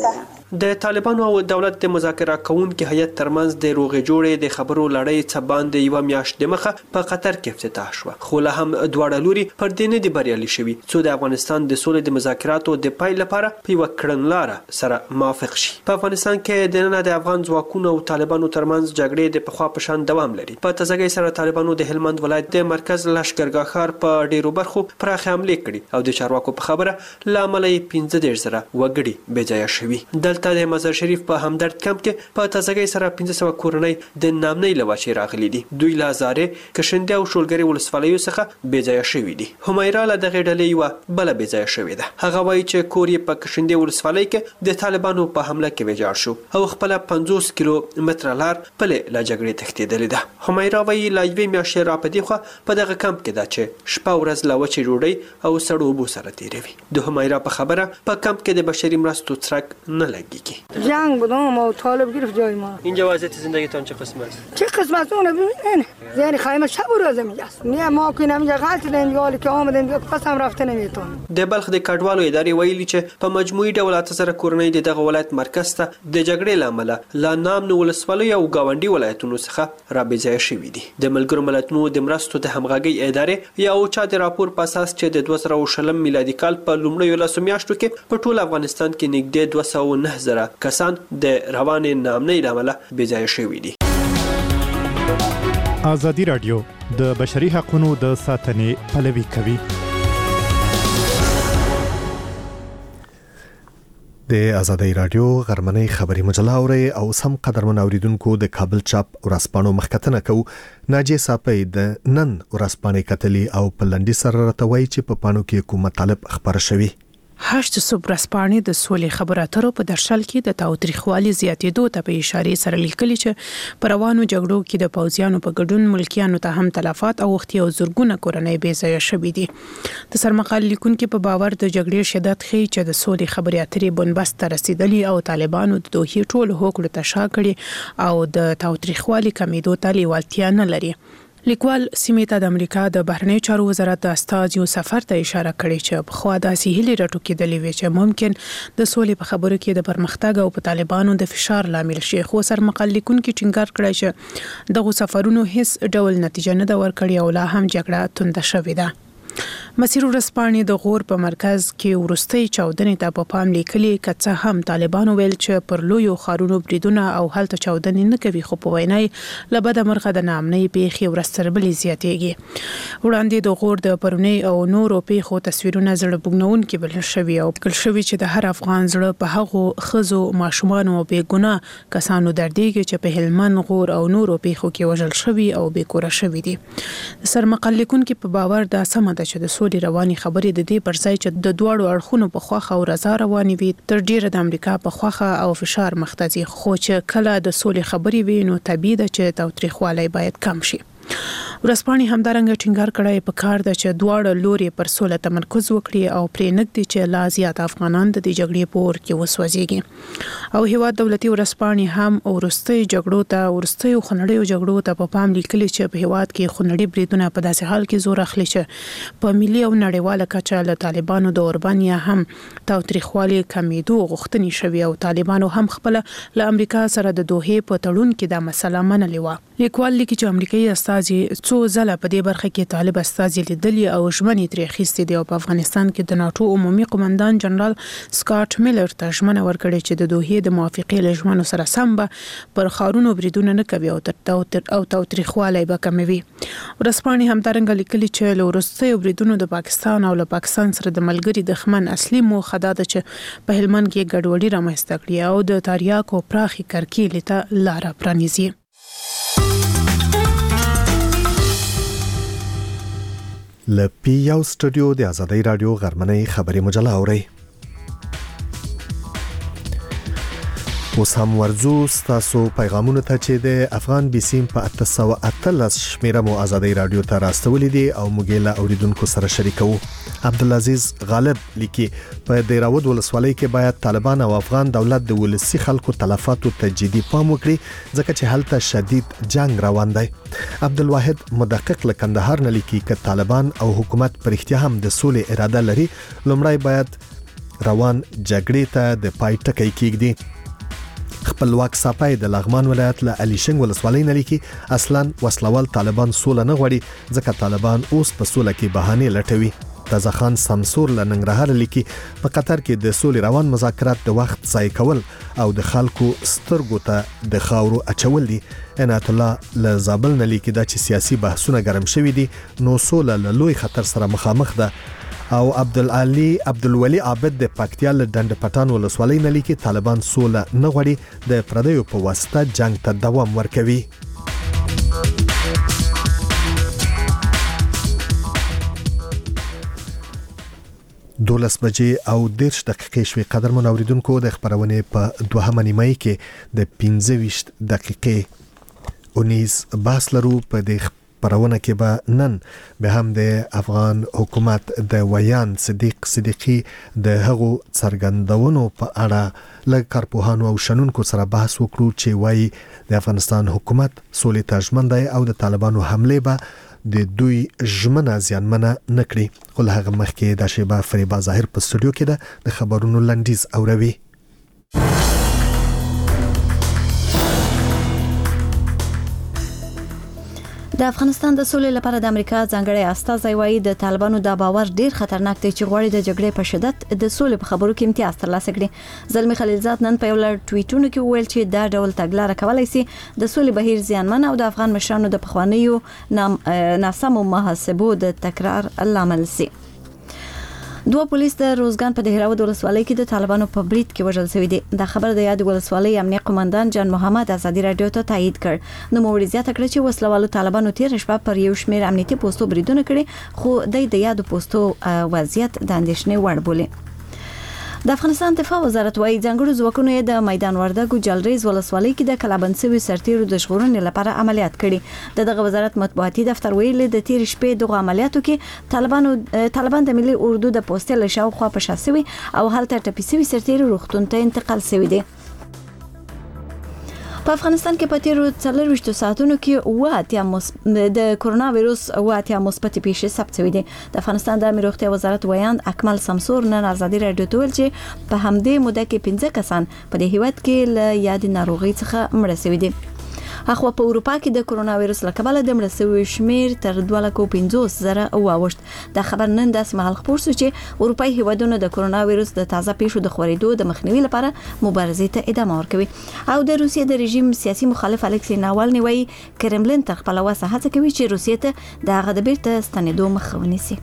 د طالبانو او دولت د مذاکره کوونکو هیئت ترمنځ د روغې جوړې د خبرو لړۍ څه باندې یو میاشت د مخه په قطر کې افتتاح شو، خو له هم دواړه لوري پر دې نه دي بریالي شوي څو د افغانستان د سولې د مذاکراتو د پای لپاره په یو کړنلاره سره موافق شي. په افغانستان کې د نن د افغان ځواکونو او طالبانو ترمنځ جګړې د پخوا په شان دوام لري. په تازګۍ سره طالبانو د هلمند ولایت د مرکز لشکرګاه ښار په ډیرو برخو پراخه حمله کړې او د چارواکو په خبره لامل یې پنځه دېرش زره وګړي بې ځایه شوي. دلته د مزار شریف په همدرد کمپ کې په تازګۍ سره پنځه سوه کورنۍ د نامنۍ له وجې راغلي دي. دوی له هزارې کشندې او شولګرې ولسوالیو څخه بې ځایه شوي دي. همیرا له دغې ډلې یوه بله بې ځایه شوې ده. هغه وایي چې کور یې په کشندې ولسوالۍ کې د طالبانو په حمله کې ویجاړ شو او خپله پنځوس کیلو متره لار پلې له جګړې تښتېدلې ده. همیرا وایي له یوې میاشتې را په دې خوا په دغه کمپ کې ده چې شپه ورځ له وچې ډوډۍ او سړو اوبو سره تېروي. د همیرا په خبره په کمپ کې د بشري مرستو څرک نه لگیگی. جنگ بودم و طالب گرفت جای ما. اینجا وضعیت زندگیتون چه قسم است؟ چه قسم است اون ببینین. یعنی خیمه شب و روز میگست. نه ما که نمیگه غلط دین دیگه که آمدن دیگه پس هم رفته نمیتون. د بلخ د کډوالو ادارې ویلي چې په مجموعي ډول اته زره کورنۍ د دغه ولایت مرکز ته د جګړې له امله له نامنو ولسوالیو او ګاونډي ولایتونو څخه را بې ځایه شوي دي. د ملګرو ملتونو د مرستو د همغږۍ ادارې یا اوچا د راپور په اساس چې د دوه زره شلم میلادي کال په لومړیو لسو میاشتو کې په ټول افغانستان کې نږدې دوه سوه و نه زره کسان د روانې نامنۍ له امله بې ځایه شوي دي. ازادي راډیو د بشري حقوقو د ساتنې پلوي کوي. د ازادي راډیو غرمنۍ خبري مجله اوري او سم قدرمن اوریدونکو د کابل چاپ ورسپانو مخکتنه کو ناجی صاحب د نن ورسپانې کتلی او پلندې سره راتوي چې په پانو کې کوم مطالب خبر شوي. هشت صبح رسپانې د سولې خبرو اترو په درشل کې د تاوتریخوالي زیاتېدو ته په اشارې سره لیکلي چې پر روانو جګړو کې د پوځیانو په ګډون ملکیانو ته هم تلفات او وختي او زورګونه کورنۍ بې ځایه شوي دي. د سرمقال لیکونکو په باور د جګړې شدت ښیي چې د سولې خبرې اترې بنبست ته رسیدلي او طالبانو د دوحې ټولو هوکړو ته شا کړي او د تاوتریخوالي کمیدو ته لیوالتیا نه لري. لیکوال سیمې ته د امریکا د بهرنیو چارو وزارت د استازیو سفر ته اشاره کړې چې په خوا داسې هیلې راټوکېدلې وي چې ممکن د سولې په خبرو کې د پرمختګ او په طالبانو د فشار لامل شي. خو سرمقال لیکونکو ټینګار کړی چې دغه سفرونو هیڅ ډول نتیجه نه ده ورکړې او لا هم جګړه تونده شوې ده. مسیر ورسپانې د غور په مرکز کې ورستۍ چاودنې ته په پام لیکلي که څه هم طالبانو ویل چې پر لویو ښارونو بریدونه او هلته چاودنې نه کوي خو په وینا یې له بده مرغه د ناامنۍ پیښې ورځ تر بلې زیاتېږي. وړاندې د غور د پرونۍ او نورو پیښو تصویرونه زړه بوږنونکي بلل شوي او لیکل شوي چې د هر افغان زړه په هغو ښځو ماشومانو او بېګناه کسانو دردېږي چې په هلمند غور او نورو پیښو کې وژل شوي او بېکوره شوي دي. د سرمقال لیکونکو په باور دا سمه ده چې د سولې رواني خبرې د دې پر ځای چې د دواړو اړخونو په خواخه او رضا روانې وي تر ډیره د امریکا په خواخه او فشار مخ ته ځي. خو چې کله د سولې خبرې وي نو طبیعي ده چې تاوتریخوالی باید کم شي. ورسپانې همدارنګه ټینګار کړی په کار ده چې دواړه لوري پر سوله تمرکز وکړي او پرې نږدې چې لا زیات افغانان د دې جګړې په اور کې وسوځېږي. او هیواد دولتي ورسپانې هم وروستۍ جګړو ته وروستیو خونړیو جګړو ته په پام لیکلي چې په هیواد کې خونړي بریدونه په داسې حال کې زور اخلي چې په ملي او نړیواله کچه له طالبانو د اوربان یا هم تاوتریخوالي کمیدو غوښتنې شوي او طالبانو هم خپل له امریکا سره د دوحې په تړون کې دا مسله منلې وه. لیکوال لیکي چې امریکایي استازي څو ځله په دې برخه کې طالب استازي لیدلي او ژمنې ترې اخیستې دي او په افغانستان کې د ناټو عمومي قومندان جنرال سکاټ میلر ته ژمنه ورکړې چې د دوحې د موافقې له ژمنو سره سم به پر ښارونو بریدونه نه کوي او تاوتریخوالی به کموي. ورسپانې همدارنګه لیکلي چې له وروستیو بریدونو د پاکستان او له پاکستان سره د ملګري دښمن اصلي موخه دا ده چې په هلمند کې ګډوډي رامنځته کړي او د تریاکو پراخې کرکیلې ته لاره پرانیزي. لپی یو سټوډیو د ازادي رادیو غرمنۍ خبري مجله اوري. اوس هم ورزو ستاسو پیغامونه ته چې د افغان بیسیم په اته سوه اتلس شمیره مو ازادي رادیو ته راستولې دي او موږ له اوریدونکو سره شریکو. عبدالعزیز غالب لیکي په دیراود ولسوالۍ کې باید طالبان او افغان دولت د ولسی خلکو تلفاتو ته جدي پام وکړي ځکه چې هلته شدید جنگ روان دی. عبدالواحد مدقق له کندهار نه لیکي چې طالبان او حکومت پر اختیار هم د سولې اراده لري لومړی باید روان جګړې ته د پای ټکی کېږدي. خپلواک صاپای د لغمان ولایت له علي شنګ ولسوالۍ نه لیکي اصلا وسلوال طالبان سوله نه غواړي ځکه طالبان اوس په سوله کې بهانه لټوي. تازه خان سمسور له ننګرهار لیکي په قطر کې د سولې روان مذاکرات د وخت ځای کول او د خلکو سترګو ته د خاورو اچول دي. عنایت الله له زابل نه لیکي دا چې سیاسي بحثونه ګرم شوي دي نو سوله له لوی خطر سره مخامخ ده. او عبدالعلی عبدالولی عابد د پکتیا له ډنډ پټان ولسوالۍ نه لیکي طالبان سوله نه غواړي د پردیو په واسطه جنگ ته دوام ورکوي. دولس بجې او دیرش دقیقې شوي. قدرمن اوریدونکو د خبرونه په دوهمه نیمه کې د پنځه ویشت دقیقې اونیز بحث لرو. په دې خبرونه کې به نن به هم د افغان حکومت د ویان صدیق صدیقی د هغو څرګندونو په اړه له کارپوهانو او شنونکو سره بحث وکړو چې وایي د افغانستان حکومت سولې ته ژمن دی او د طالبانو حمله به د دوی ژمنه زیانمنه نکړي. خو له هغه مخکې د شیبه فریبا ظاهر په استودیو کې ده د خبرونو لنډیز اوروي. د افغانستان د سولې لپاره د امریکا ځانګړی استازی وایي د طالبانو د باور ډیر خطرناک دی چې غواړي د جګړې په شدت د سولې په خبرو کې امتیاز ترلاسه کړي. زلمی خلیلزاد نن په یو لړ ټویټونو کې وویل چې دا ډول تګلاره کولای شي د سولې بهیر زیانمن او د افغان مشرانو د پخوانیو ناسمو محاسبو د تکرار لامل شي. دوه پولیس د روزګان په دهراود ولسوالۍ کې د طالبانو په برید کې وژل شوي دي. دا خبر د یاد ولسوالۍ امنیه قومندان جان محمد ازادي رادیو ته تایید کړ. نو موري زیاته کړ چې وسلوالو طالبانو تیر شپه پر یو شمېر امنیتي پوسټو بریدونه کړي خو د یاد پوسټو وضعیت د اندېښنې وړ بولي. د افغانستان دفاع وزارت وايي ځانګړو ځواکونو د میدان وردګو جلریز ولسوالۍ کې د کلابندسوي سرتیرو د ژغورنې لپاره عملیات کړي. د دغه وزارت مطبوعاتي دفتر ویلي د تیر شپې دغه عملیاتو کې طالبانو طالبان د ملي اردو د پوسټ له شاوخوا په شاسوي او هلته ټپيسوي سرتیرو روغتون ته انتقال شوی دي. په افغانستان کې په تیرو څلور ویشتو ساعتونو کې واتیا د کرونا وایروس واتیا مثبت پیښې ثبت شوې دي. د افغانستان د روغتیا وزارت ویاند اکمل سمسور نن ازادي رادیو ته ویل چې په همدې موده کې پنځه کسان په دې هیواد کې له یاد ناروغي څخه مړه شوي دي. اخو په اروپا کې د کرونا وایروس له کبله د مړه شویو شمیر تر دوه لک پنځوس زره واوښت. دا خبر نن داس مهال خبر شو چې اروپای هیوادونو د کرونا وایروس د تازه پیښو د خورېدو د مخنیوي لپاره مبارزې ته ادامه ورکوي. او د روسیې د رژیم سیاسي مخالف الکسی ناوالنی وایي کرملین تر خپل واسه هڅه کوي چې روسیې ته د هغه د بیرته ستنېدو مخه ونیسي.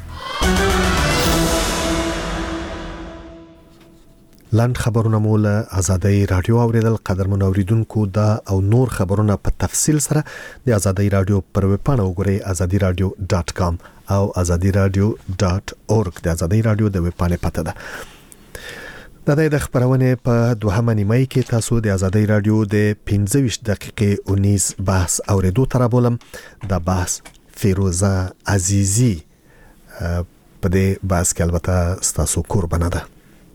لاند خبرونه مو له ازادي رادیو اوریدل. قدرمن اوریدونکو دا او نور خبرونه په تفصیل سره د ازادي رادیو پر ویب پاڼه وګورئ ازادي رادیو ډاټ کام او ازادي رادیو ډاټ اورګ د ازادي رادیو د ویب پاڼې پته ده. د دې خبرونه په دوهمه نیمه کې تاسو د ازادي رادیو د پنځه ویشت دقیقې اونیز بحث اوریدو تر بولم. د بحث فیروزه عزیزی په دې بحث کې البته تاسو قربانه ده.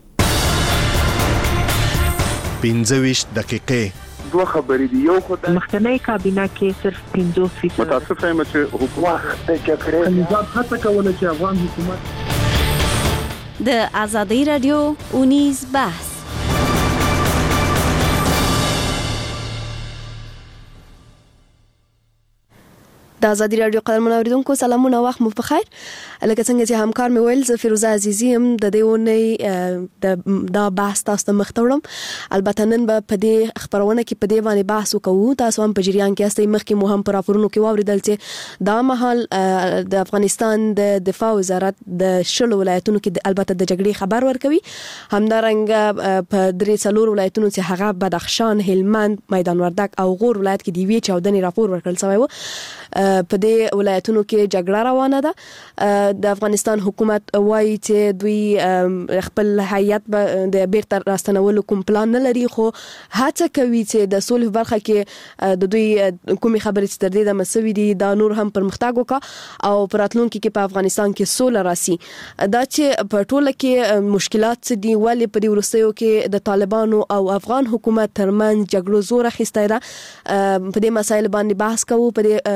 پنځه ویشت دقیقې دوه خبرې دي. یو خو د مخکنی کابینه کې صرف پنځوس فیصد متاسف یم چې حکومت د جګړې نظام هڅه کوله چې افغان حکومت د ازادي رادیو اونیز بحث. د ازادي رادیو قدرمن اوریدونکو سلامونه وخت مو په خیر. لکه څنګه چې همکار مې ویل زه فیروزه عزیزی هم د دې ونې د دا بحث تاسو ته مختوړم. البته نن به په دې خبرونه کې په دې باندې بحث وکړو. تاسو هم په جریان کې استئ مخکې مو هم پر راپورونو کې واوریدل چې دا مهال د افغانستان د دفاع وزارت د شلو ولایتونو کې البته د جګړې خبر ورکوي. همدارنګه په درې څلور ولایتونو چې هغه بدخشان، هلمند، میدان وردګ او غور ولایت کې دی وی چاودنې راپور ورکړل شوی و. په دې ولایتونو کې جګړه روانه ده. د افغانستان حکومت وایي چې دوی خپل هیات د بیرته راستنولو کوم پلان نه لري خو هڅه کوي چې د سولې برخه کې د دوی کومي خبرې چې تر دې د مسوي دي دا نور هم پرمختګ وکړي او پراتلونکو کې په افغانستان کې سوله راسي. دا چې په ټوله کې مشکلات دي ولې په دې ورستیو کې د طالبانو او افغان حکومت ترمن جګړو زور اخیسته ده. په دې مسایل باندې بحث کوو. په دې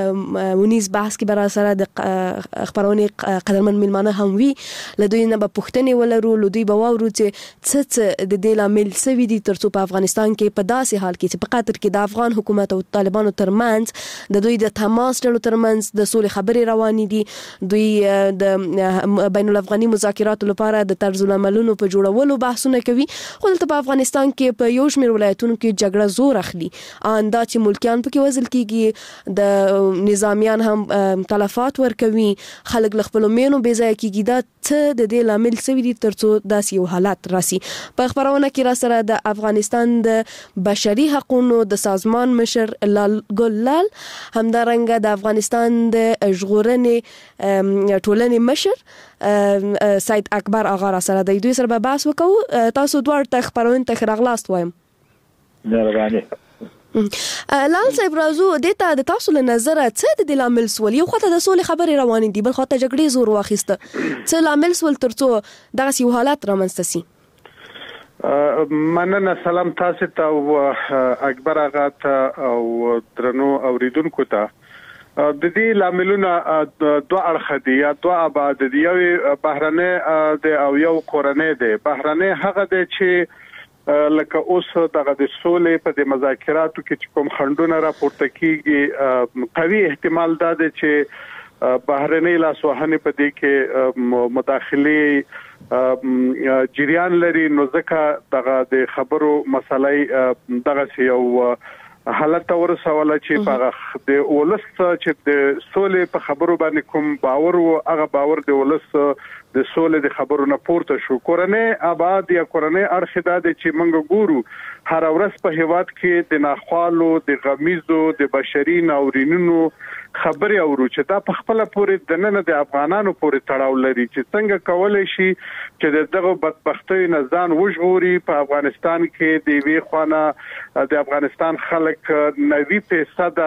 ونیز بحث کې برا سره د خبرونه قدرمن ملمانه هم وی لدوی نه په پښتنې ولرو لدوی به واورو چې څه څه د دې لامل سوي دي ترڅو په افغانستان کې په داسې حال کې چې په قطر کې د افغان حکومت او طالبانو ترمنځ د دوی د تماس ډلو ترمنځ د سولې خبرې روانې دي دوی د بین الافغاني مذاکراتو لپاره د طرز العملونو په جوړولو بحثونه کوي خو دلته په افغانستان کې په یو شمېر ولایتونو کې جګړه زور اخلي ان دا چې ملکیان پکې وزل کیږي د نظامیان هم تلفات ورکوي خلک له خپل مینو بې ځای کیږي دا څه د دې لامل سوي دي ترڅو داسې یو حالت راسي په خبرونه کې را سره د افغانستان د بشري حقوقو د سازمان مشر لال ګلال همدارنګه د افغانستان د ژغورنې ټولنې مشر سید اکبر آغا را سره د دوی سره بحث وکړو تاسو دوه ته خبرونه ته راغلاست وایم مهرباني لال صاحب راځو د ته د تاسو له نظر څه د لامل سول یو خاطر د سولې خبرې روانې دي بل خاطر جګړې زور واخیسته څه لامل سول ترڅو دغه یو حالت رامنځته سي مننه سلام تاسو ته او اکبر آغا ته او درنو اوریدونکو ته د دې لاملونه دوه اړخ دي یا دوه ابعاد دي یو بهرنۍ د او یو کورنۍ دی بهرنۍ هغه دی چې لکه اوس دغه د سولې په د مذاکراتو کې کوم خندونه راپورته کیږي قوي احتمال دا دی چې بهرنۍ لاسوهنې په دې کې مداخله جریان لري نو ځکه دغه د خبرو مسلې دغه یو حالت ورسوله چې په د ولس چې د سولې په خبرو باندې کوم باور او هغه باور د ولس د سولې د خبرو نه پورته شو کورنۍ آباد یا کورنۍ ارشدا د چې منګ ګورو هر ورځ په هیواد کې د ناخوالو د غمیزو د بشري ناورینونو خبري اورو چې دا په خپل پورې د نن د افغانانو پورې تړاو لري چې څنګه کولای شي چې دغه بدبختۍ نه ځان وژغوري په افغانستان کې د وی خوانه د افغانستان خلک نوي فیصد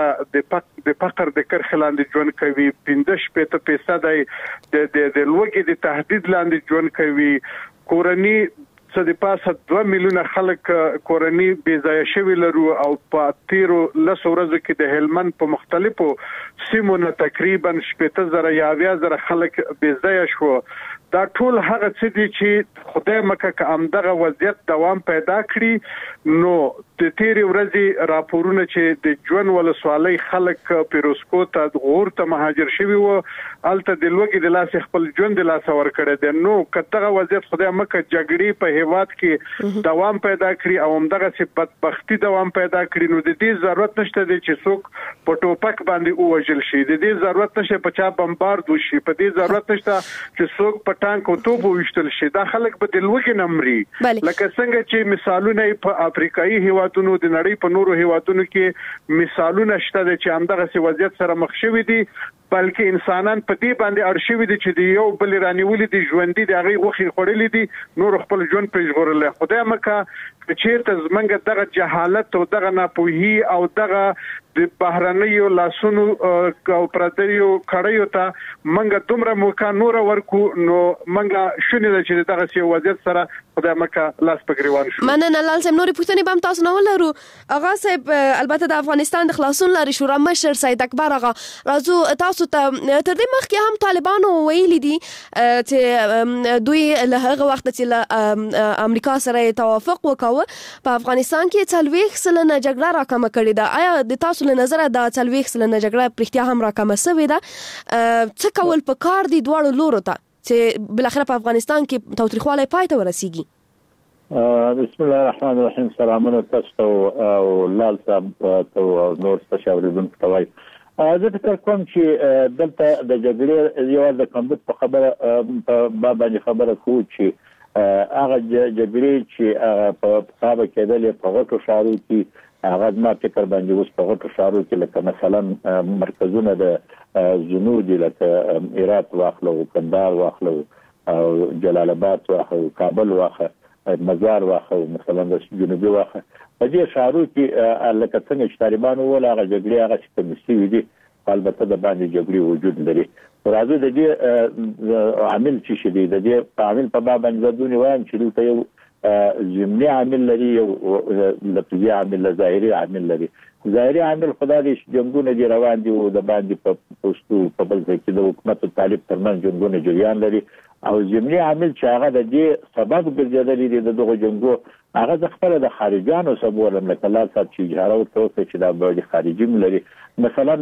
د فقر د کرخلاندې ژوند کوي پنځه شپږ فیصد د د لوګي د تهدید لاندې ژوند کوي کورنۍ څه د پاسه دوه میلیونه خلک کورنۍ بې ځای شوي لرو او په تیرو لسو ورځو کې د هلمند په مختلفو سیمو نه تقریبا شپږ زره یا اویا زره خلک بې ځای شو دا ټول هغه څه دي چې خدای مکه که همدغه وضعیت دوام پیدا کړي نو د تیرې ورځې راپورونه چې د ژوند ولسوالۍ خلک پیروسکو ته غور ته مهاجر شوي وو هلته د لوږې د لاسې خپل ژوند د لاسه ورکړی دی نو که دغه وضعیت خدای مکه جګړې په هیواد کې دوام پیدا کړي او همدغسې بدبختي دوام پیدا کړي نو د دې ضرورت نشته دی چې څوک په ټوپک باندې ووژل شي د دې ضرورت نشته په چا بمبارد وشي په دې ضرورت نشته چې څوک په ټانک او توپ وشتل شي دا خلک به د لوګي نمرې لکه څنګه چې مثالونه په افریقایي هیوادونو د نړۍ په نورو هیوادونو کې مثالونه شته چې همدغه سی وضعیت سره مخ شوي دي بلکې انسانان په دې باندې اړ شوي دي چې د یو بل رانیولې دي ژوندۍ د هغې غوښې خوړلې دي نور خپل ژوند پرې ژغورلی خدای مکه چیرته زمونږ دغه جهالت او دغه ناپوهي او دغه د بهرنیو لاسونو او پردیو کړیو ته منګه دومره موقع نور ورکو نو منګه شونه د چې دغه سی وضعیت سره خدای مکه لاس پګریوان شو مننه لال سم نورې پوښتنې به هم تاسو نه ولرو اغا صاحب البته د افغانستان د خلاصون لاري شورا مشر سید اکبر اغا راځو تاسو ته تر دې مخکې هم طالبانو ویلي دي چې دوی له هغه وخت چې له امریکا سره توافق وکاوه په افغانستان کې څلوېښت سلنه جګړه راکمه کړې ده آیا د تاسو له نظره دا څلوېښت سلنه جګړه پرختیا هم راکمه شوې ده څه کول په کار دي دواړو لورو ته چې بل اخر په افغانستان کې تاوتریخوالی پای ته ورسیږي بسم الله الرحمن الرحیم سلامونه تاسو ته او لال صاحب ته او نور تشاورونکو ته وایم زه فکر کوم چې دلته د جګړې یو د کمبود په خبره په باندې خبره کوو چې هغه جګړې چې په صاحب کېدلې په غټو ښارو کې هغه ما فکر باندې اوس په غټو ښارو کې لکه مثلا مرکزونه د جنوب لکه هرات واخلو کندهار واخلو او جلال آباد واخلو کابل واخلو مزار واخلو مثلا د جنوبي واخلو په دې ښارو کې لکه څنګه چې طالبان ول هغه جګړې هغه چې کمسي دي البته د باندې جګړې وجود لري راځي د دې عامل چې شدي د دې عامل په باب باندې ځدونی وایم چې دلته یو ضمني عامل لري او لفظي عامل ظاهري عامل لري. ظاهري عامل خدای چې جنگونه دي روان دي او د باندې په پوسټو په بل ځای کې د حکومت او طالب ترمنځ جنگونه جریان لري او ضمني عامل چې هغه د دې سبب ګرځېدلی دی د دغه جنگو هغه د خپل د خارجانو سبب لکه لال صاحب چې اجاره ورته چې دا به خارجي لري. مثلا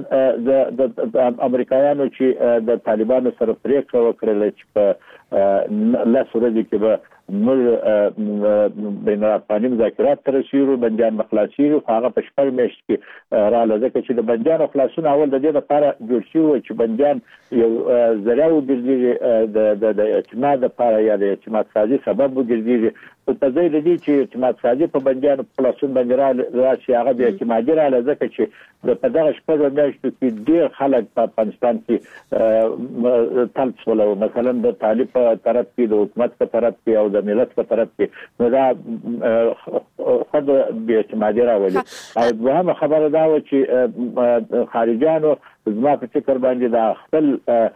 د امریکایانو چې د طالبانو سره پریکړه وکړه چې په لاس ورځې کې به موږ بین الافغاني مذاکرات تر شیرو بندیان مخلاصي هغه په شپږ میاشت کې را لږه چې د بندیان خلاصون اول د دې لپاره جوړ شو چې بندیان یو ذریعہ وګرځي د د اعتماد لپاره یا د اعتماد سازي سبب وګرځي په ځای د دې چې اعتماد سازي په بندیان خلاصون باندې راشي هغه د اعتماد را لږه چې په دغه شپږ میاشتو کې ډېر خلک په افغانستان کې تلف شول مثلا د طالب په طرف کې د حکومت په طرف کې او د ملت په طرف کې نو دا خود به اعتماد راولي. او دوهم خبره دا و چې خارجانو زما په فکر باندې دا خپل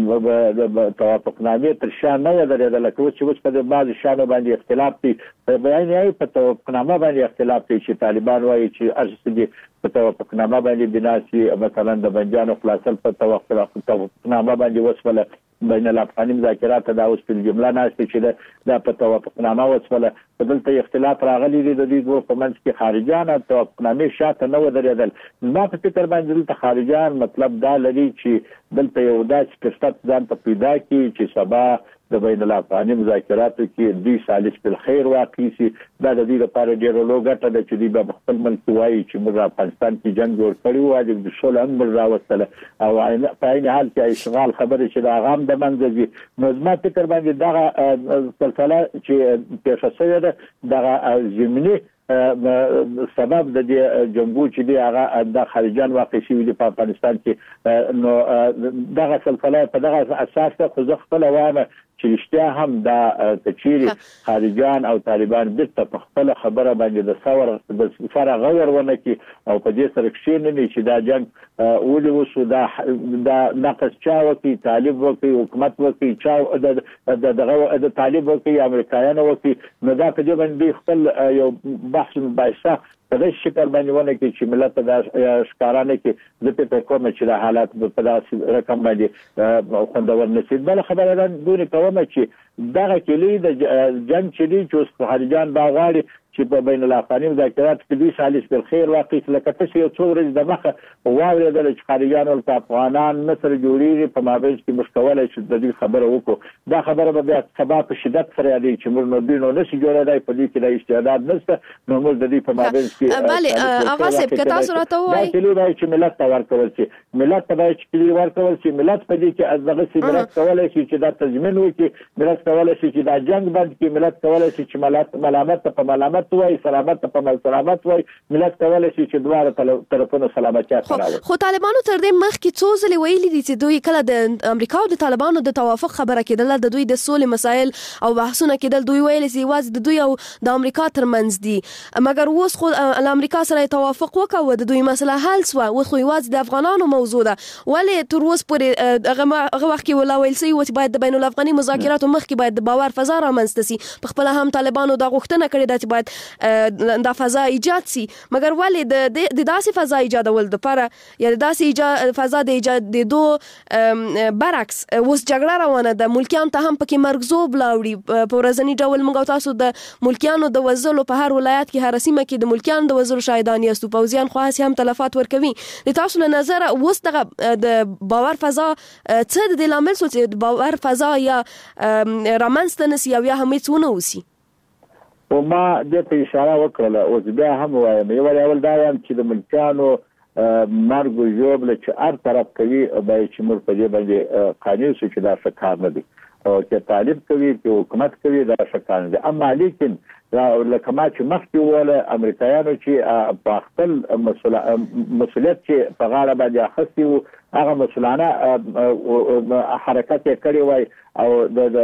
توافقنامه تر شان نه درېدل چې اوس په بعض شانو باندې اختلاف دي په بیان یې په توافقنامه باندې اختلاف دي چې طالبان وایي چې ارشدي په توافقنامه باندې بناسي مثلا د بنجانو خلاصل په توافقنامه باندې وسوله بین الافغاني مذاکرات دا اوس په جمله ناشته چې دا په توافقنامه وسوله په دلته اختلاف راغلی دی د دې دوه په منځ کې خارجان توافقنامه شاته نه ودرېدل. ما په فکر باندې دلته خارجان مطلب دا لري چې دلته یو داسې فرصت ځان ته پیدا کړي چې سبا د بین الافغاني مذاکراتو کې دوی سالس په خیر واقع شي. دا د دې لپاره ډېر لوی ګټه ده چې دوی په خپل ملک وایي چې موږ افغانستان کې جنگ جوړ کړی و د شول امر راوستله او په عین حال کې اشغال خبره چې دا غام د منځي نو زما فکر باندې دا سلسله چې پیښه شوې ده دا ضمني سبب د دې جنگو چې دی هغه د خارجان واقع شوی دی په افغانستان کې نو دغه سلسله په دغه اساس ته خو خپل وامه چې رښتیا هم دا کچيري خارجان او طالبان بیرته په خپل خبره باندې د ثور د فرع غور ونه کی او په دې سره کې نه چې دا جنگ ولې وسو دا دا نقص چا وکي طالب وکي حکومت وکي چا د دغه د طالب وکي امریکایانو وکي نو دا په دې باندې خپل یو بحث مباحثه په دې شکل باندې ونه کې چې ملت د ښکارانه کې د په کومه چې د حالات په داسې رقم باندې خوندور نشي. بل خبره ده دوی کومه چې دغه کلی د جنگ چې دی چې خارجان باغاري چې په بین الافغاني مذاکرات کې دوی سالس په خیر واقع لکه تاسو یو څو ورځې د مخه واورېدل چې خارجان او افغانان مصر جوړیږي په مابین کې مشکوله چې د دې خبره وکړو دا خبره به بیا سبا په شدت سره یادي چې موږ نو دینو نشي جوړېدای په دې کې د استعداد نشته نو موږ د دې په مابین کې بله هغه څه کې تاسو راته وایي دا کلی دی چې ملت ته ورکول شي ملت ته باید چې ورکول شي ملت په دې کې ازغه سي ملت کولای شي چې دا تضمین وکړي ملت کولای شي چې دا جنگ بند کړي ملت کولای شي چې ملت ملامت په ملامت وای سلامت په مل سلامت وای ملت کولای شي چې دواره طرفونو سلامتیا تراوي. خو طالبانو تر دې مخکې څو ځله ویلي دي چې دوی کله د امریکا او د طالبانو د توافق خبره کېدل د دوی د سولې مسایل او بحثونه کېدل دوی ویلي چې واځ د دوی او د امریکا ترمنځ دي مګر اوس خو د امریکا سره توافق وکاوه د دوی مسله حل سو او خو واځ د افغانانو موضوع ده ولې تر اوس پورې هغه وخت کې ولا ویل سي چې باید د بین الافغاني مذاکراتو مخکې باید د باور فضا رامنځته سي په خپل هم طالبانو دا غوښتنه کړې ده چې باید د فضا ایجاد سي مګر ولې د د داسې فضا ایجادول د لپاره یا د داسې ایجاد فضا د ایجاد د دو برعکس اوس جګړه روانه ده ملکیان ته هم پکې مرګزوب لاوړي په ورځنی ډول موږ تاسو د ملکیانو د وزلو په هر ولایت کې هر سیمه کې د ملکیانو د وزلو شاهدان یاستو پوزیان خو هم تلفات ورکوي د تاسو له نظر اوس دغه د باور فضا څه د لامل سو چې د باور فضا یا رامنځته نسی یا هم څونه وسی او ما د په اشاره وکړه او بیا هم وایم یو ډول دا وایم چې د ملکانو مرګ جوړ له چې هر طرف کوي به چې موږ په دې باندې قانون سو چې دا څه کار نه دي او چې طالب کوي چې حکومت کوي دا څه کار نه دي اما لیکن لکه ما چې مخکې وله امریکایانو چې په خپل مسؤلیت چې په غاړه باندې اخیستی وو هغه مسؤلانه حرکت یې کړی وای او د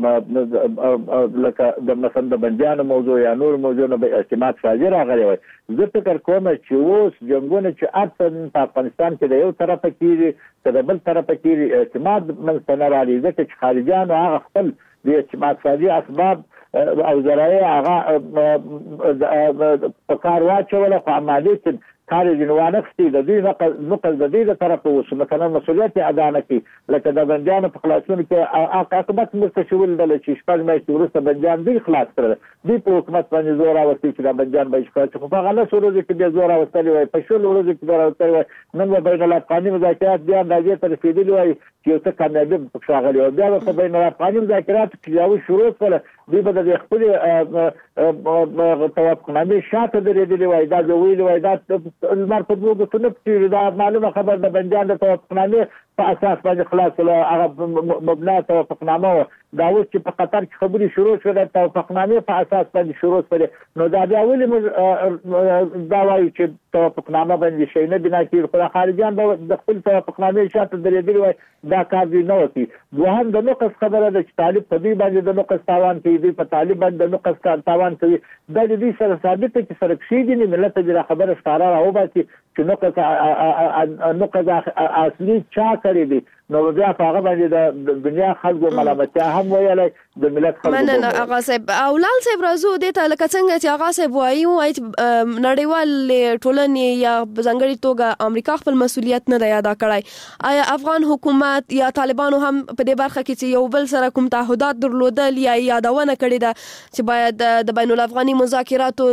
د لکه د مثلا د بندیانو موضوع یا نور موضوع نه به اعتماد سازي راغلی وای زه فکر کوم چې اوس جنګونه چې اصلا په افغانستان کې د یو طرفه کېږي د بل طرفه کېږي اعتماد منځته نه راځي ځکه چې خارجانو هغه خپل د اعتماد سازي اسباب او ذرایع هغه په کار واچول خو عملیات کار جنوانه خستي د دې نقل نقل د دې طرفه وشو مثلا مسؤلیت ادا نه کی لکه د بنجان په خلاصون کې عاقبت مستشول د چې شپږ میاشتې وروسته بنجان دی خلاص کړل دی په حکومت باندې زور راوستي چې د بنجان به شکایت خو په غلط ورځ کې د زور راوستلی وای په شول ورځ کې زور راوستلی وای نن به بین الافغاني مذاکرات بیا راځي تر رسیدلی وای چې یو څه کامیابي په شاغلی او بیا په بین الافغاني مذاکرات کې یو شروع کړل دی به د خپل توافقنامې شاته درېدلی وای دا ویل وای دا المر په دوه غوښتنه چې دا معلومه خبر د بنجان د توافقنامې په اساس باندې خلاص له هغه مبنا توافقنامه دا اوس چې په قطر کې خبري شروع شوه د توافقنامې په اساس باندې شروع شوه نو دا بیا ولې دا وایي چې توافقنامه باندې شي نه بنا کېږي خو خارجيان د خپل توافقنامې شاته درېدلي وای دا کار دی نه وتی دوهم د نقص خبره ده چې طالب په دې باندې د نقص تاوان کوي دی په طالب باندې د نقص تاوان کوي دا د دې سره ثابت چې سره کشي دي ملت د خبره ستاره راو باسي چې نقص نقص اصلي چا کړی دی نو بیا هغه باندې د دنیا خلکو ملامتیا هم ویلای د ملت خلکو مننه هغه صاحب او لال صاحب راځو د ته لکه څنګه چې هغه صاحب وایي وایي نړیوال ټولنې یا ځانګړي توګه امریکا خپل مسولیت نه دی ادا کړی آیا افغان حکومت یا طالبانو هم په دې برخه کې چې یو بل سره کوم تعهدات درلودل یا یادونه کړې ده چې باید د بین الافغاني مذاکراتو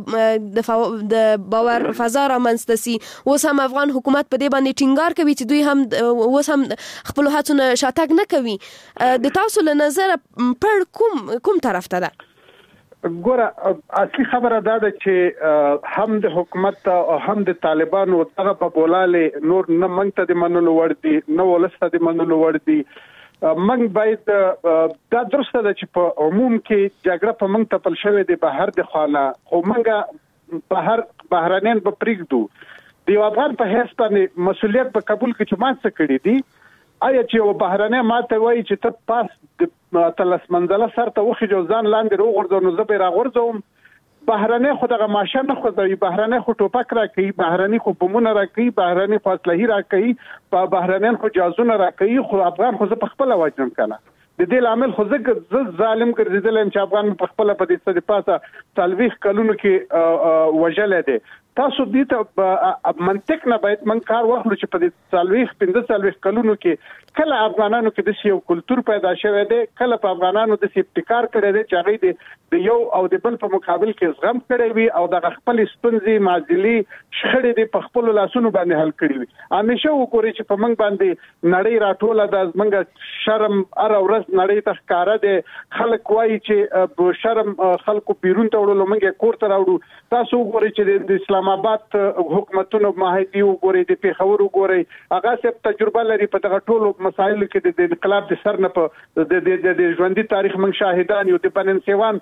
لپاره د باور فضا رامنځته سي اوس هم افغان حکومت په دې باندې ټینګار کوي چې دوی هم اوس هم خپل هڅونه شاتګ نه کوي د تاسو له نظر پر کوم کوم طرف ته ده ګوره اصلي خبره دا ده چې هم د حکومت او هم د طالبانو دغه په بولاله نور نه منځ ته د منلو ور دي نه ولسته د منلو ور دي منګ باید دا درسته ده چې په عموم کې جګړه په منځ ته پل شوې د بهر د خانه خو منګه بهر بهرانین په پریږدو د افغان په هیڅ باندې مسولیت په قبول کې چې ما څه کړی دي آیا چې یو بهرانه ماته وایي چې ته پاس د تلس منځله سر ته وخی جو ځان لاندې روغورځو نو زه به راغورځوم بهرانه خو دغه ماشه نه خوځوي بهرانه خو ټوپک راکوي بهرانه خو بمونه راکوي بهرانه خو اسلحې راکوي په بهرانه خو جازونه راکوي خو افغان خو زه په خپل وجنم کنه د دې عامل خو زه ظالم ګرځیدل چې افغان په خپل په دې څه د پاسه تلويخ کلونو کې وجل دي تاسو دې ته منطق نه باید من کار واخلو چې په دې تلويخ پنځه تلويخ کلونو کې کله افغانانو کې د یو کلچر پیدا شوی دی کله په افغانانو د ابتکار کړی دی چې هغه د یو او د بل په مقابل کې زغم کړی وي او د خپل ستونزې معادلي شخړې د په خپل لاسونو باندې حل کړی وي همیشه وګورئ چې په منګ باندې نړۍ راټوله د منګ شرم ار ورځ نړۍ ته ښکارا دي خلک وایي چې شرم خلکو بیرون ته وړلو منګه کور ته راوړو تاسو وګورئ چې د اسلام آباد حکومتونو ماهدي وګورئ د پیښور وګورئ هغه څه تجربه لري په دغه ټولو مسایلو کې د انقلاب د سر نه په د د ژوندۍ تاریخ من شاهدان یو د پنن سیوان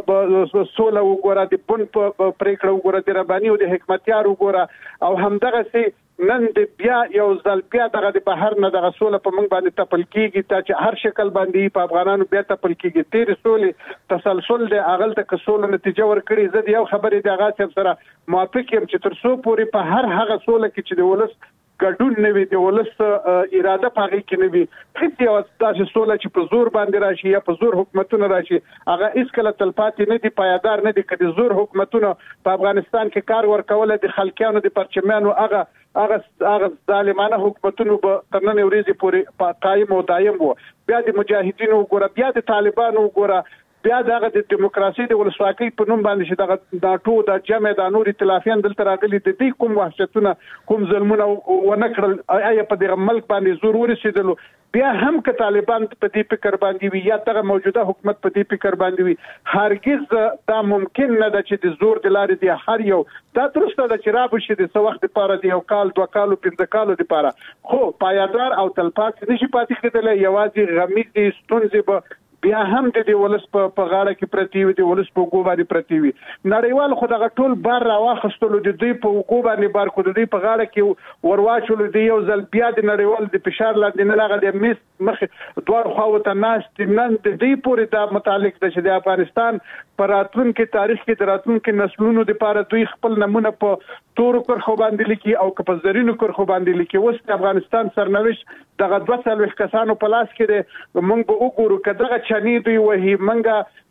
سوله وګوره د بن په پریکړه وګوره د رباني او د حکمتیار وګوره او همدغه سي نن د بیا یو ځل بیا دغه د بهر نه دغه سوله په موږ باندې تپل کیږي ته چې هر شکل باندې په افغانانو بیا تپل کیږي تیر سولې تسلسل د اغل ته کسول نتیجه ورکړي زه یو خبرې د هغه سره موافق یم چې تر څو پورې په هر هغه سوله کې چې د ولس ګډون نه وي د ولس اراده پاغي کې نه وي هیڅ یو داسې سوله چې په زور باندې راشي یا په زور حکومتونه راشي هغه هیڅ کله تلپاتې نه دي پایدار نه دي کدي زور حکومتونه په افغانستان کې کار ورکول د خلکیانو د پرچمیانو هغه هغه هغه ظالمانه حکومتونو په ترنن وريزي پورې قائم او دائم وو بیا د مجاهدینو وګوره بیا د طالبانو وګوره بیا دغه د دیموکراسي د ولسواکۍ په نوم باندې چې دغه د ټو د جمع د نور ائتلافیان دلته راغلي د دې کوم وحشتونه کوم ظلمونه ونکړل آیا په دغه ملک باندې زور ورسېدلو بیا هم که طالبان په دې فکر باندې وي یا دغه موجوده حکومت په دې فکر باندې وي هرگز دا ممکن نه ده چې د زور د لارې دی هر یو دا درسته ده چې را بشي د څو وخت لپاره دی یو کال دوه کالو پنځه کالو لپاره خو پایدار او تلپاتې نشي پاتې کېدلی یوازې غمیزې ستونزې به بیا هم د دې ولس په غاړه کې پرتی وي د ولس په وګو باندې پرتی وي نړیوال خو دغه ټول بار راواخستلو د دوی په وګو باندې بار کو د دوی په غاړه کې ورواچولو دی یو ځل بیا د نړیوال د فشار لاندې نه لاغه د میس مخ دوه خواو ته ناس نن د دې پورې دا متعلق د شدي افغانستان پر راتلونکي تاریخ کې د راتلونکي نسلونو لپاره دوی خپل نمونه په تور کرخو باندې لیکي او په زرینو کرخو باندې لیکي اوس د افغانستان سرنوشت دغه دوه څلوېښت کسانو په لاس کې دی موږ به وګورو کداغه چني دوی وਹੀ منګه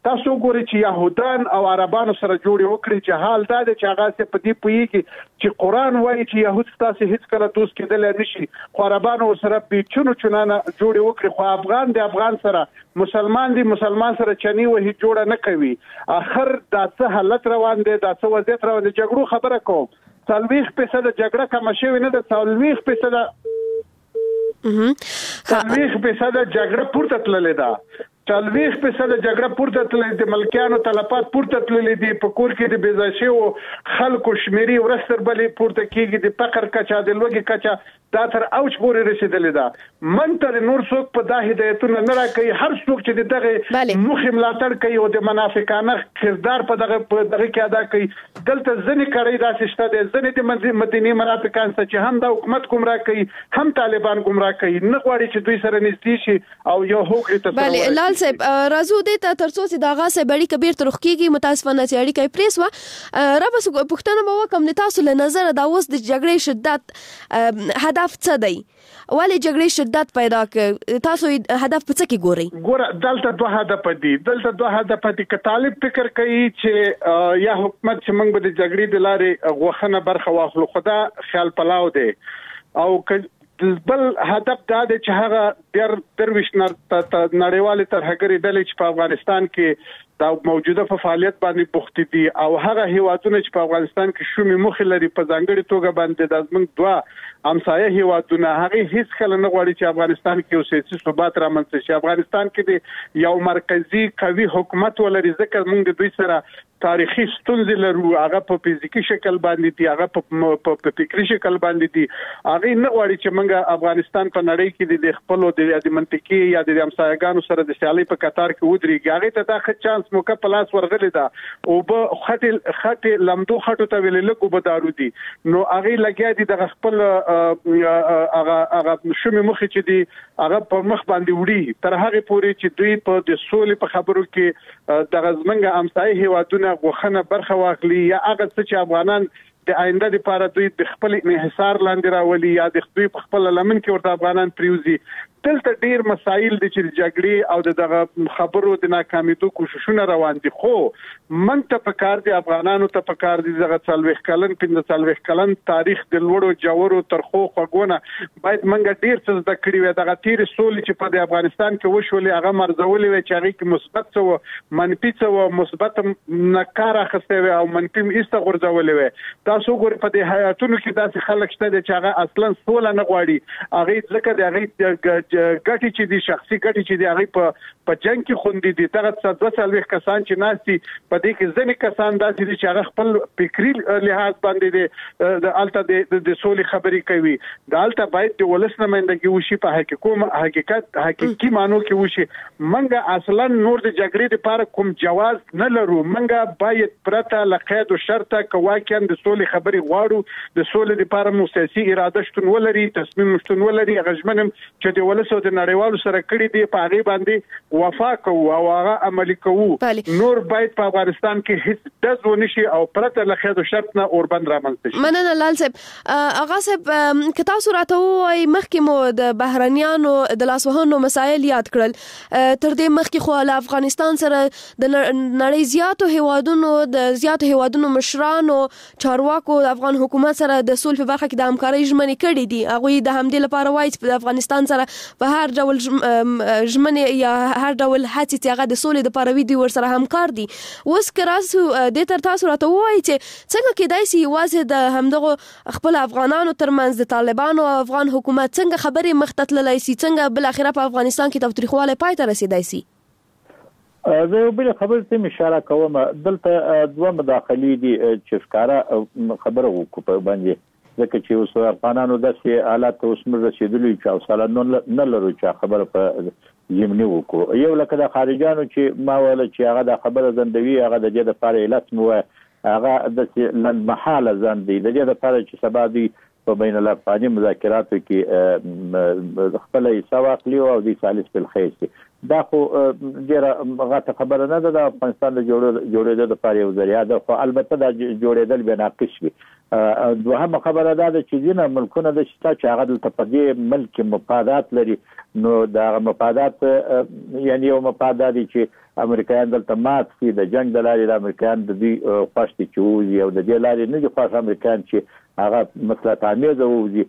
تاسو ګورئ چې يهودان او عربانو سره جوړ وکړي چې حال دا د چې هغه څه په دې پويږي چې قران وایي چې يهود تاسو هیڅ کله دوست کېدل نشي خو عربانو سره په چونو چونانه جوړ وکړي خو افغان د افغان سره مسلمان دی مسلمان سره چني وهي جوړه نه کوي اخر دا څه حالت روان دي دا څه وضعیت روان دي جګړو خبره کوم څلويخ پیسې د جګړه کوم شوی نه د څلويخ پیسې د څلويخ پیسې د جګړه پورته تللې ده څلويخ پیسې د جګړه پورته تللې د ملکیانو تلفات پورته تللې دي په کور کې د بيزاشي او خلکو شمیري ورستر بلې پورته کېږي د فقر کچا د لوګي کچا دا تر اوج پورې رسیدلې ده منتر نور څوک په دا هدایتونه نه راکړي هر څوک چې دغه مخ ملاتړ کوي او د منافقانه کردار په دغه په دغه کې ادا کوي دلته ځنې کړي داسې شته د ځنې د مدینه منافقان چې هم د حکومت ګمراه کوي هم طالبان ګمراه کوي نه غواړي چې دوی سره نږدې شي او یو هوکړه ته بله لال صاحب راځو دې ته ترڅو چې دا غاسه بړی کبیر ترخ کیږي متاسفانه چې اړیکه پریس و را بس پښتنه مو کوم د تاسو له نظر دا اوس د جګړې شدت هدف څه دی ولې جګړې شدت پیدا ک تاسو هدف په څه کې ګورئ ګور دلته دوه هدف دي دلته دوه هدف دي ک طالب فکر کوي چې یا حکومت چې موږ به د جګړې د لارې غوښنه برخه واخلو خدا خیال پلاو دی او بل هدف دا دی چې هغه ډېر درویش نړیوالې ترهګرې ډلې چې په افغانستان کې دا موجوده په فعالیت باندې بوخت دي او هغه هیوادونه چې په افغانستان کې شومې مخې لري په ځانګړي توګه باندې د زمنګ دوا همسایه هیوادونه هغه هیڅ کله نه غواړي چې افغانستان کې اوسېږي ثبات رامنځته شي افغانستان کې د یو مرکزی قوي حکومت ولري ځکه موږ د دوی سره تاریخي ستونزې لرو هغه په فزیکی شکل باندې دي هغه په فکری شکل باندې دي هغه نه غواړي چې موږ افغانستان په نړۍ کې د خپل د منطقي یا د همسایګانو سره د سیالي په قطار کې ودرېږي هغه ته دا ښه چانس موقع پلاس ورغلی دا او به خټل خټ لمدو خټو ته ویل لکو به دارو دي نو هغه لګیا دي د خپل هغه هغه شومې مخ چې دي هغه په مخ باندې وړي تر هغه پورې چې دوی په د سولې په خبرو کې د غزمنګ همسایه هیوادونه غوښنه برخه واخلي یا هغه څه چې افغانان د آینده لپاره دوی د خپل انحصار لاندې راولي یا د دوی په خپل لمن کې ورته افغانان پریوزي دلته ډیر مسایل دي چې جګړې او دغه خبرو د ناکامیدو کوششونه روان دي خو من ته پکار دي افغانانو ته پکار دي دغه څلويخ کلن پنځه څلويخ کلن تاریخ د لوړو جوړو ترخو خوګونه باید منګه ډیر څه د کړی وي دغه تیر سولې چې په افغانستان کې وشولې هغه مرزولې وي چې هغه کې مثبت څه منفي څه مثبت نکاره خسته وي او منفي ایسته غورځولې وي تاسو ګور په دې حیاتونو کې داسې خلک شته چې هغه اصلا سوله نه غواړي هغه ځکه د هغه ګټي چې دي شخصي ګټي چې دي هغه په په جنگ کې خوندې دي دغه څه دوه څلويخ کسان چې ناشتي په دې کې ځنې کسان داسې دي چې هغه خپل فکری لحاظ باندې دي د الته د سولې خبرې کوي د الته باید د ولس نمائندګي وشي په حقیقت حقیقت حقيقي مانو کې وشي منګه اصلا نور د جګړې لپاره کوم جواز نه لرو منګه باید پرته لقید او شرطه کواکن د سولې خبرې غواړو د سولې لپاره مو سیاسي اراده شتون ولري تصمیم شتون ولري غژمنم چې د ولس او د نړیوالو سره کړي دي په هغه باندې وفا کوو او هغه عملي کوو نور باید په افغانستان کې هیڅ دز ونشي او پرته لخد شرط نه اوربند رامنځته شي مننه لال صاحب اغا صاحب کتا سورته وای مخکې مو د بهرنیانو د لاسوهنو مسایل یاد کړل تر دې مخکې خو له افغانستان سره د نړۍ زیاتو هیوادونو د زیاتو هیوادونو مشرانو چارواکو د افغان حکومت سره د سولې په برخه کې د همکارۍ ژمنې کړې دي هغه د همدې لپاره وایي چې د افغانستان سره په هر ډول ژمنې یا هر ډول هڅې چې هغه د سولې لپاره وي دوی ورسره همکار دي اوس که راسو د تر تاسو راته وایي چې څنګه کېدای شي یوازې د همدغه خپل افغانانو ترمنځ د طالبانو او افغان حکومت څنګه خبرې مخ ته تللی شي څنګه بل اخره په افغانستان کې تاوتریخوالی پای ته رسیدای شي زه یو بل خبر ته اشاره کوم دلته دوه مداخلې دي چې ښکارا خبره وکړو په باندې ځکه چې اوس افغانانو داسې حالات اوس موږ رسیدلي چې اوساله نه لرو چې خبره په یمنی وکړو یو لکه د خارجانو چې ما ویل چې هغه د خبره زندوي هغه د دې لپاره علت مو هغه د محاله زندي د دې لپاره چې سبا دی په بین الافغاني مذاکراتو کې خپل حساب اخلي او د ثالث په خیر دا خو ډیره غاټه خبره نه ده د افغانستان د جوړېدو لپاره یو ذریعہ ده خو البته د جوړېدل به ناقص وي دوهمه خبره ده چې ځینې ملکونه د شته چې هغه د تپدې ملک مفادات لري نو دا مفادات یعنی یو مفادات چې امریکایان دلته مات شي د جنگ د لارې د امریکایان د دې خوښتي چې وي او د دې لارې نه دي خوښ امریکایان چې هغه مصلحت آمیز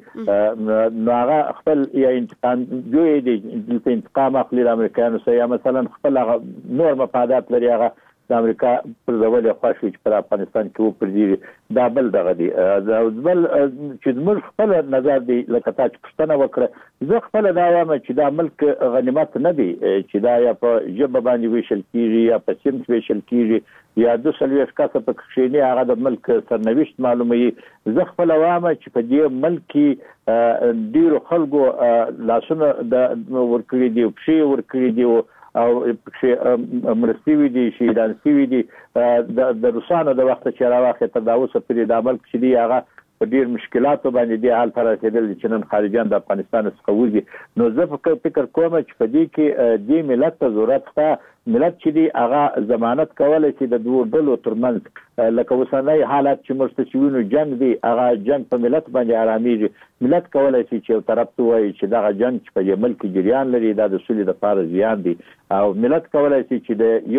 وي نو هغه خپل یا انتقام جوړ دي د انتقام اخلي د امریکایانو سره یا مثلا خپل نور مفادات لري هغه د امریکا پر ځول خوښ چې پر افغانستان کې و پر دې دا بل دغه دی دا بل چې موږ خپل نظر دی لکه تاسو پښتنه وکړه زه خپل دا وایم چې دا ملک غنیمت نه دی چې دا یا په جبه باندې ویشل کیږي یا په سیمت ویشل کیږي یا د سلويش کاسه په کښینی هغه د ملک سرنوشت معلومي زه خپل وایم چې په دې ملک کې ډیرو خلکو لاسونه د ورکړي دی په ورکړي دی او چې مرستي دي شهیدان شوي دي د روسانو د وخت چې راوخه تر دا اوسه پرې د عمل کې دی هغه په ډیر مشکلاتو باندې دی حال تر رسیدل چې نن خارجان د افغانستان څخه وځي نو زه فکر کوم چې په دې کې د ملت ته ضرورت شته ملت چې دی هغه ضمانت کولای شي د دوه ډلو ترمنځ لکه اوسنۍ حالت چې مرستشوینو جنگ دی هغه جنگ په ملت باندې آراميږي ملت کولای شي چې یو طرف ته وایي چې دا جنگ چې په ملک جریان لري دا د سولې لپاره زیان دی او ملت کولای شي چې د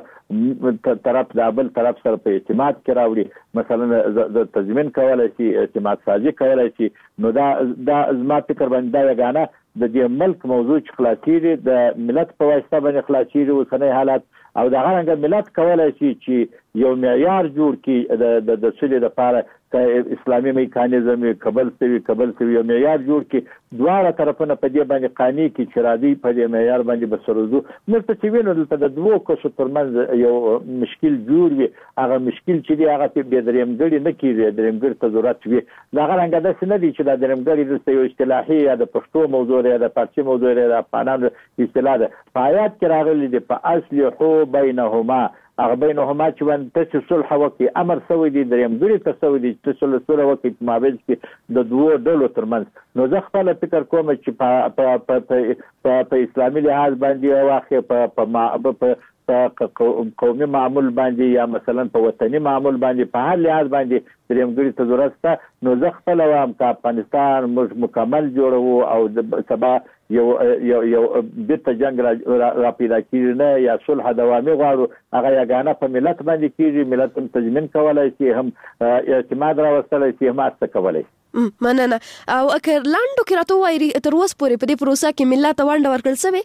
یو طرف د بل طرف سره په اعتماد کې راوړي مثلا د تضمین کولای شي اعتماد سازي کولای شي نو دا دا زما فکر باندې دا یګانه د دې ملک موضوع چې خلاصيږي د ملت په واسطه باندې خلاصيږي اوسنۍ حالت او د غرنګ ملت کولای شي چې یو معیار جوړ کړي د د سولې لپاره ک اسلامي میکانیزم قبل سوي قبل سوي یو معیار جوړ کړي دواړه طرفونه په دې باندې قانوني کې چرادي په دې معیار باندې بسروزو مرته چې وینو دلته د دوه کوڅو ترمنځ یو مشکل جوړ وي هغه مشکل چې دی هغه په درېمګړي نه کیږي درېمګړي ته ضرورت وي دا غرنګ د سن دي چې د درېمګړي د یو اصطلاحي یا د پښتو موضوع یا د پارچي موضوع یا د افغانانو اصطلاح ده پایات کې راغلي دي په اصل هو بینهما هغه بینهما چې باندې چې صلح وکي امر سوی دي درېمګړي ته سوی دي چې صلح سره وکي په مابین کې د دوه ډلو ترمنځ نو زه خپل فکر کوم چې په په په اسلامي لحاظ باندې واخې په په په قومي معمول باندې یا مثلا په وطني معمول باندې په هر لحاظ باندې درېمګړي ته ضرورت شته نو زه خپل وایم چې افغانستان موږ مکمل جوړو او سبا یو یو یو بیرته جنگ را پیدا کیږي نه یا صلح دوامي غواړو هغه یګانه په ملت باندې کیږي ملت هم تضمین کولای شي هم اعتماد راوستلای شي هم استه کولای مننه او اکر لاندو کې راته وایي تر اوسه پورې په دې پروسه کې ملت ونډه ورکړل شوی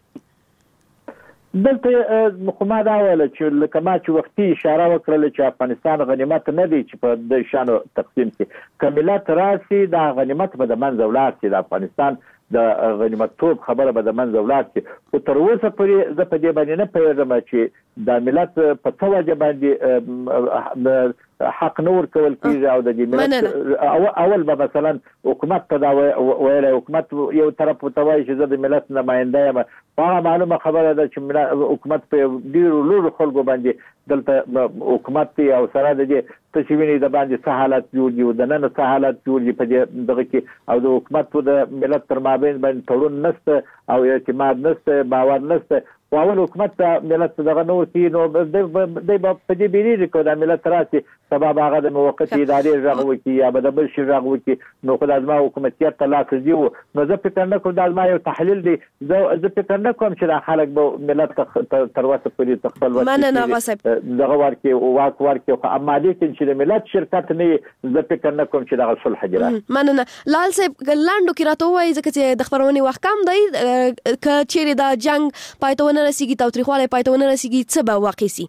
دلته خو ما دا ویل چې لکه ما چې وختي اشاره وکړل چې افغانستان غنیمت نه دی چې په د شانو تقسیم شي که ملت راسي دا غنیمت به د منځه ولاړ شي د افغانستان د غنیمتوب خبره به د منځه ولاړ شي خو تر اوسه پورې زه په دې باندې نه پوهېږم چې دا ملت په څه وجه باندې حق نور کول کیږي او د دې ملت اول به مثلا حکومت ته دا ویل حکومت یو طرف ته وایي چې زه د ملت نماینده یم هغه معلومه خبره ده چې حکومت په ډیرو لوړو خلکو باندې دلته حکومت دی او سره د دې تشوینې د باندې څه حالت جوړ دي د نن څه حالت جوړ دي په دې دغه کې او د حکومت د ملت تر مابین باندې تړون نشته او اعتماد نشته باور نشته اول حکومت ملت دغه نور کی نو د په دې بیرې کو د ملت راسي سبب هغه د موقتی ادارې راغو کی یا د بل شي راغو کی نو خدای ازما حکومتیت طلاق دیو نو زه فکر نه کوم د ازما یو تحلیل دی زه فکر نه کوم چې د خلک به ملت تر واسه پوری تخپل واسه مننه غصب دغه ورکی او واک ورکی اما لیکن چې د ملت شرکت نه زه فکر نه کوم چې دغه صلح جوړه مننه لال صاحب لاندو کې راته وایي چې د خبرونې وخت کم دی ک چیرې دا جنگ پایتون رسیږي تاوتریخواله پایتون رسیږي څه به واقع سي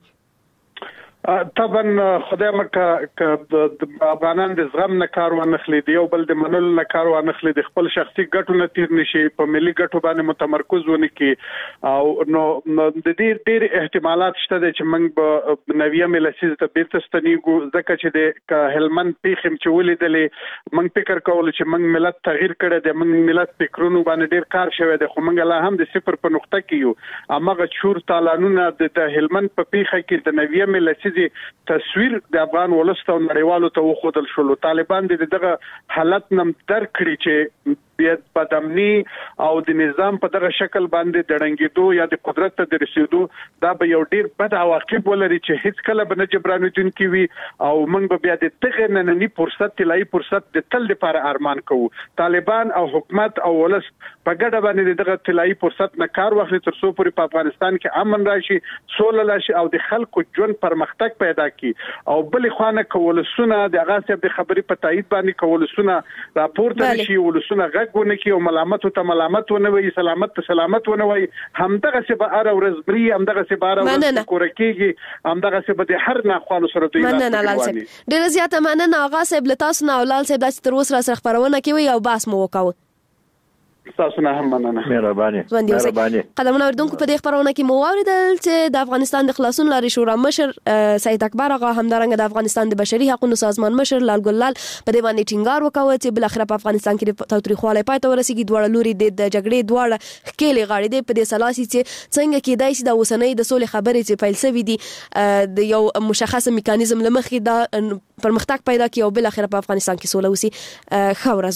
طبعا خدای مکه د افغانان د زغم نه کار ونخلي دی او بل د منل نه کار ونخلي د خپل شخصي ګټو نه تیر نشي په ملي ګټو باندې متمرکز ونه کی او نو د دې ډېر احتمالات شته چې موږ په نویم لسیز ته بیرته ستنیږو ځکه چې د هلمند پیخم چې ولیدلې موږ فکر کول چې موږ ملت تغییر کړی دی موږ ملت فکرونو باندې ډېر کار شوی دی خو موږ لا هم د صفر په نقطه کې یو امغه چور تالانونه د هلمند په پیخه کې د نویم لسیز تصویر د افغان ولست او نړیوالو ته وښودل شو طالبان د دغه حالت نم درک کړی چې بیا بدامني او د نظام په دغه شکل باندې دړنګېدو یا د قدرت ته رسیدو دا به یو ډیر بد عواقب ولري چې هیڅ کله به نه جبرانیدون کی وي او موږ به بیا د تغیر نننی فرصت طلایی فرصت د تل لپاره ارمان کوو. طالبان او حکومت او ولس په ګډه باندې دغه طلایی فرصت نه کار واخلي تر څو پورې په افغانستان کې امن راشي، سوله راشي او د خلکو ژوند پرمختګ پیدا کړي. او بل خوانه کولسونه د اغاثه د خبرې په تایید باندې کولسونه راپورته شي، ولسونه غږونه کوي او ملامت ته ملامت ونه وي، سلامت ته سلامت ونه وي. همدغه څه به ار ورځ بري، همدغه څه به ار ورځ کورکیږي، همدغه څه به د هر نه خوانو سره دوی راځي. ډیر زیاته مننه آغا صاحب له تاسو نه او لال صاحب د تر اوسه سره خبرونه کوي او باس مو وکاو. تاسو نه هم مننه. مهرباني مهرباني. قدمونه اردوونکو په دې خبرونه کې مو واوریدل چې د افغانستان د خلاصون لارې شورا مشر سید اکبر آغا همدارنګه د افغانستان د بشري حقوقو سازمان مشر لال ګلال په دې باندې ټینګار وکاوه چې بل اخر په افغانستان کې د تاریخوالي پای ته ورسیږي. دوه لوري د جګړې دوه خېلې غاړې دي په دې سلاسي چې څنګه کې دای شي د اوسنۍ د سولې خبرې چې فلسفي دي د یو مشخص میکانیزم لمخې دا پرمختګ پیدا کړي او بل اخر په افغانستان کې سوله وسی. خبره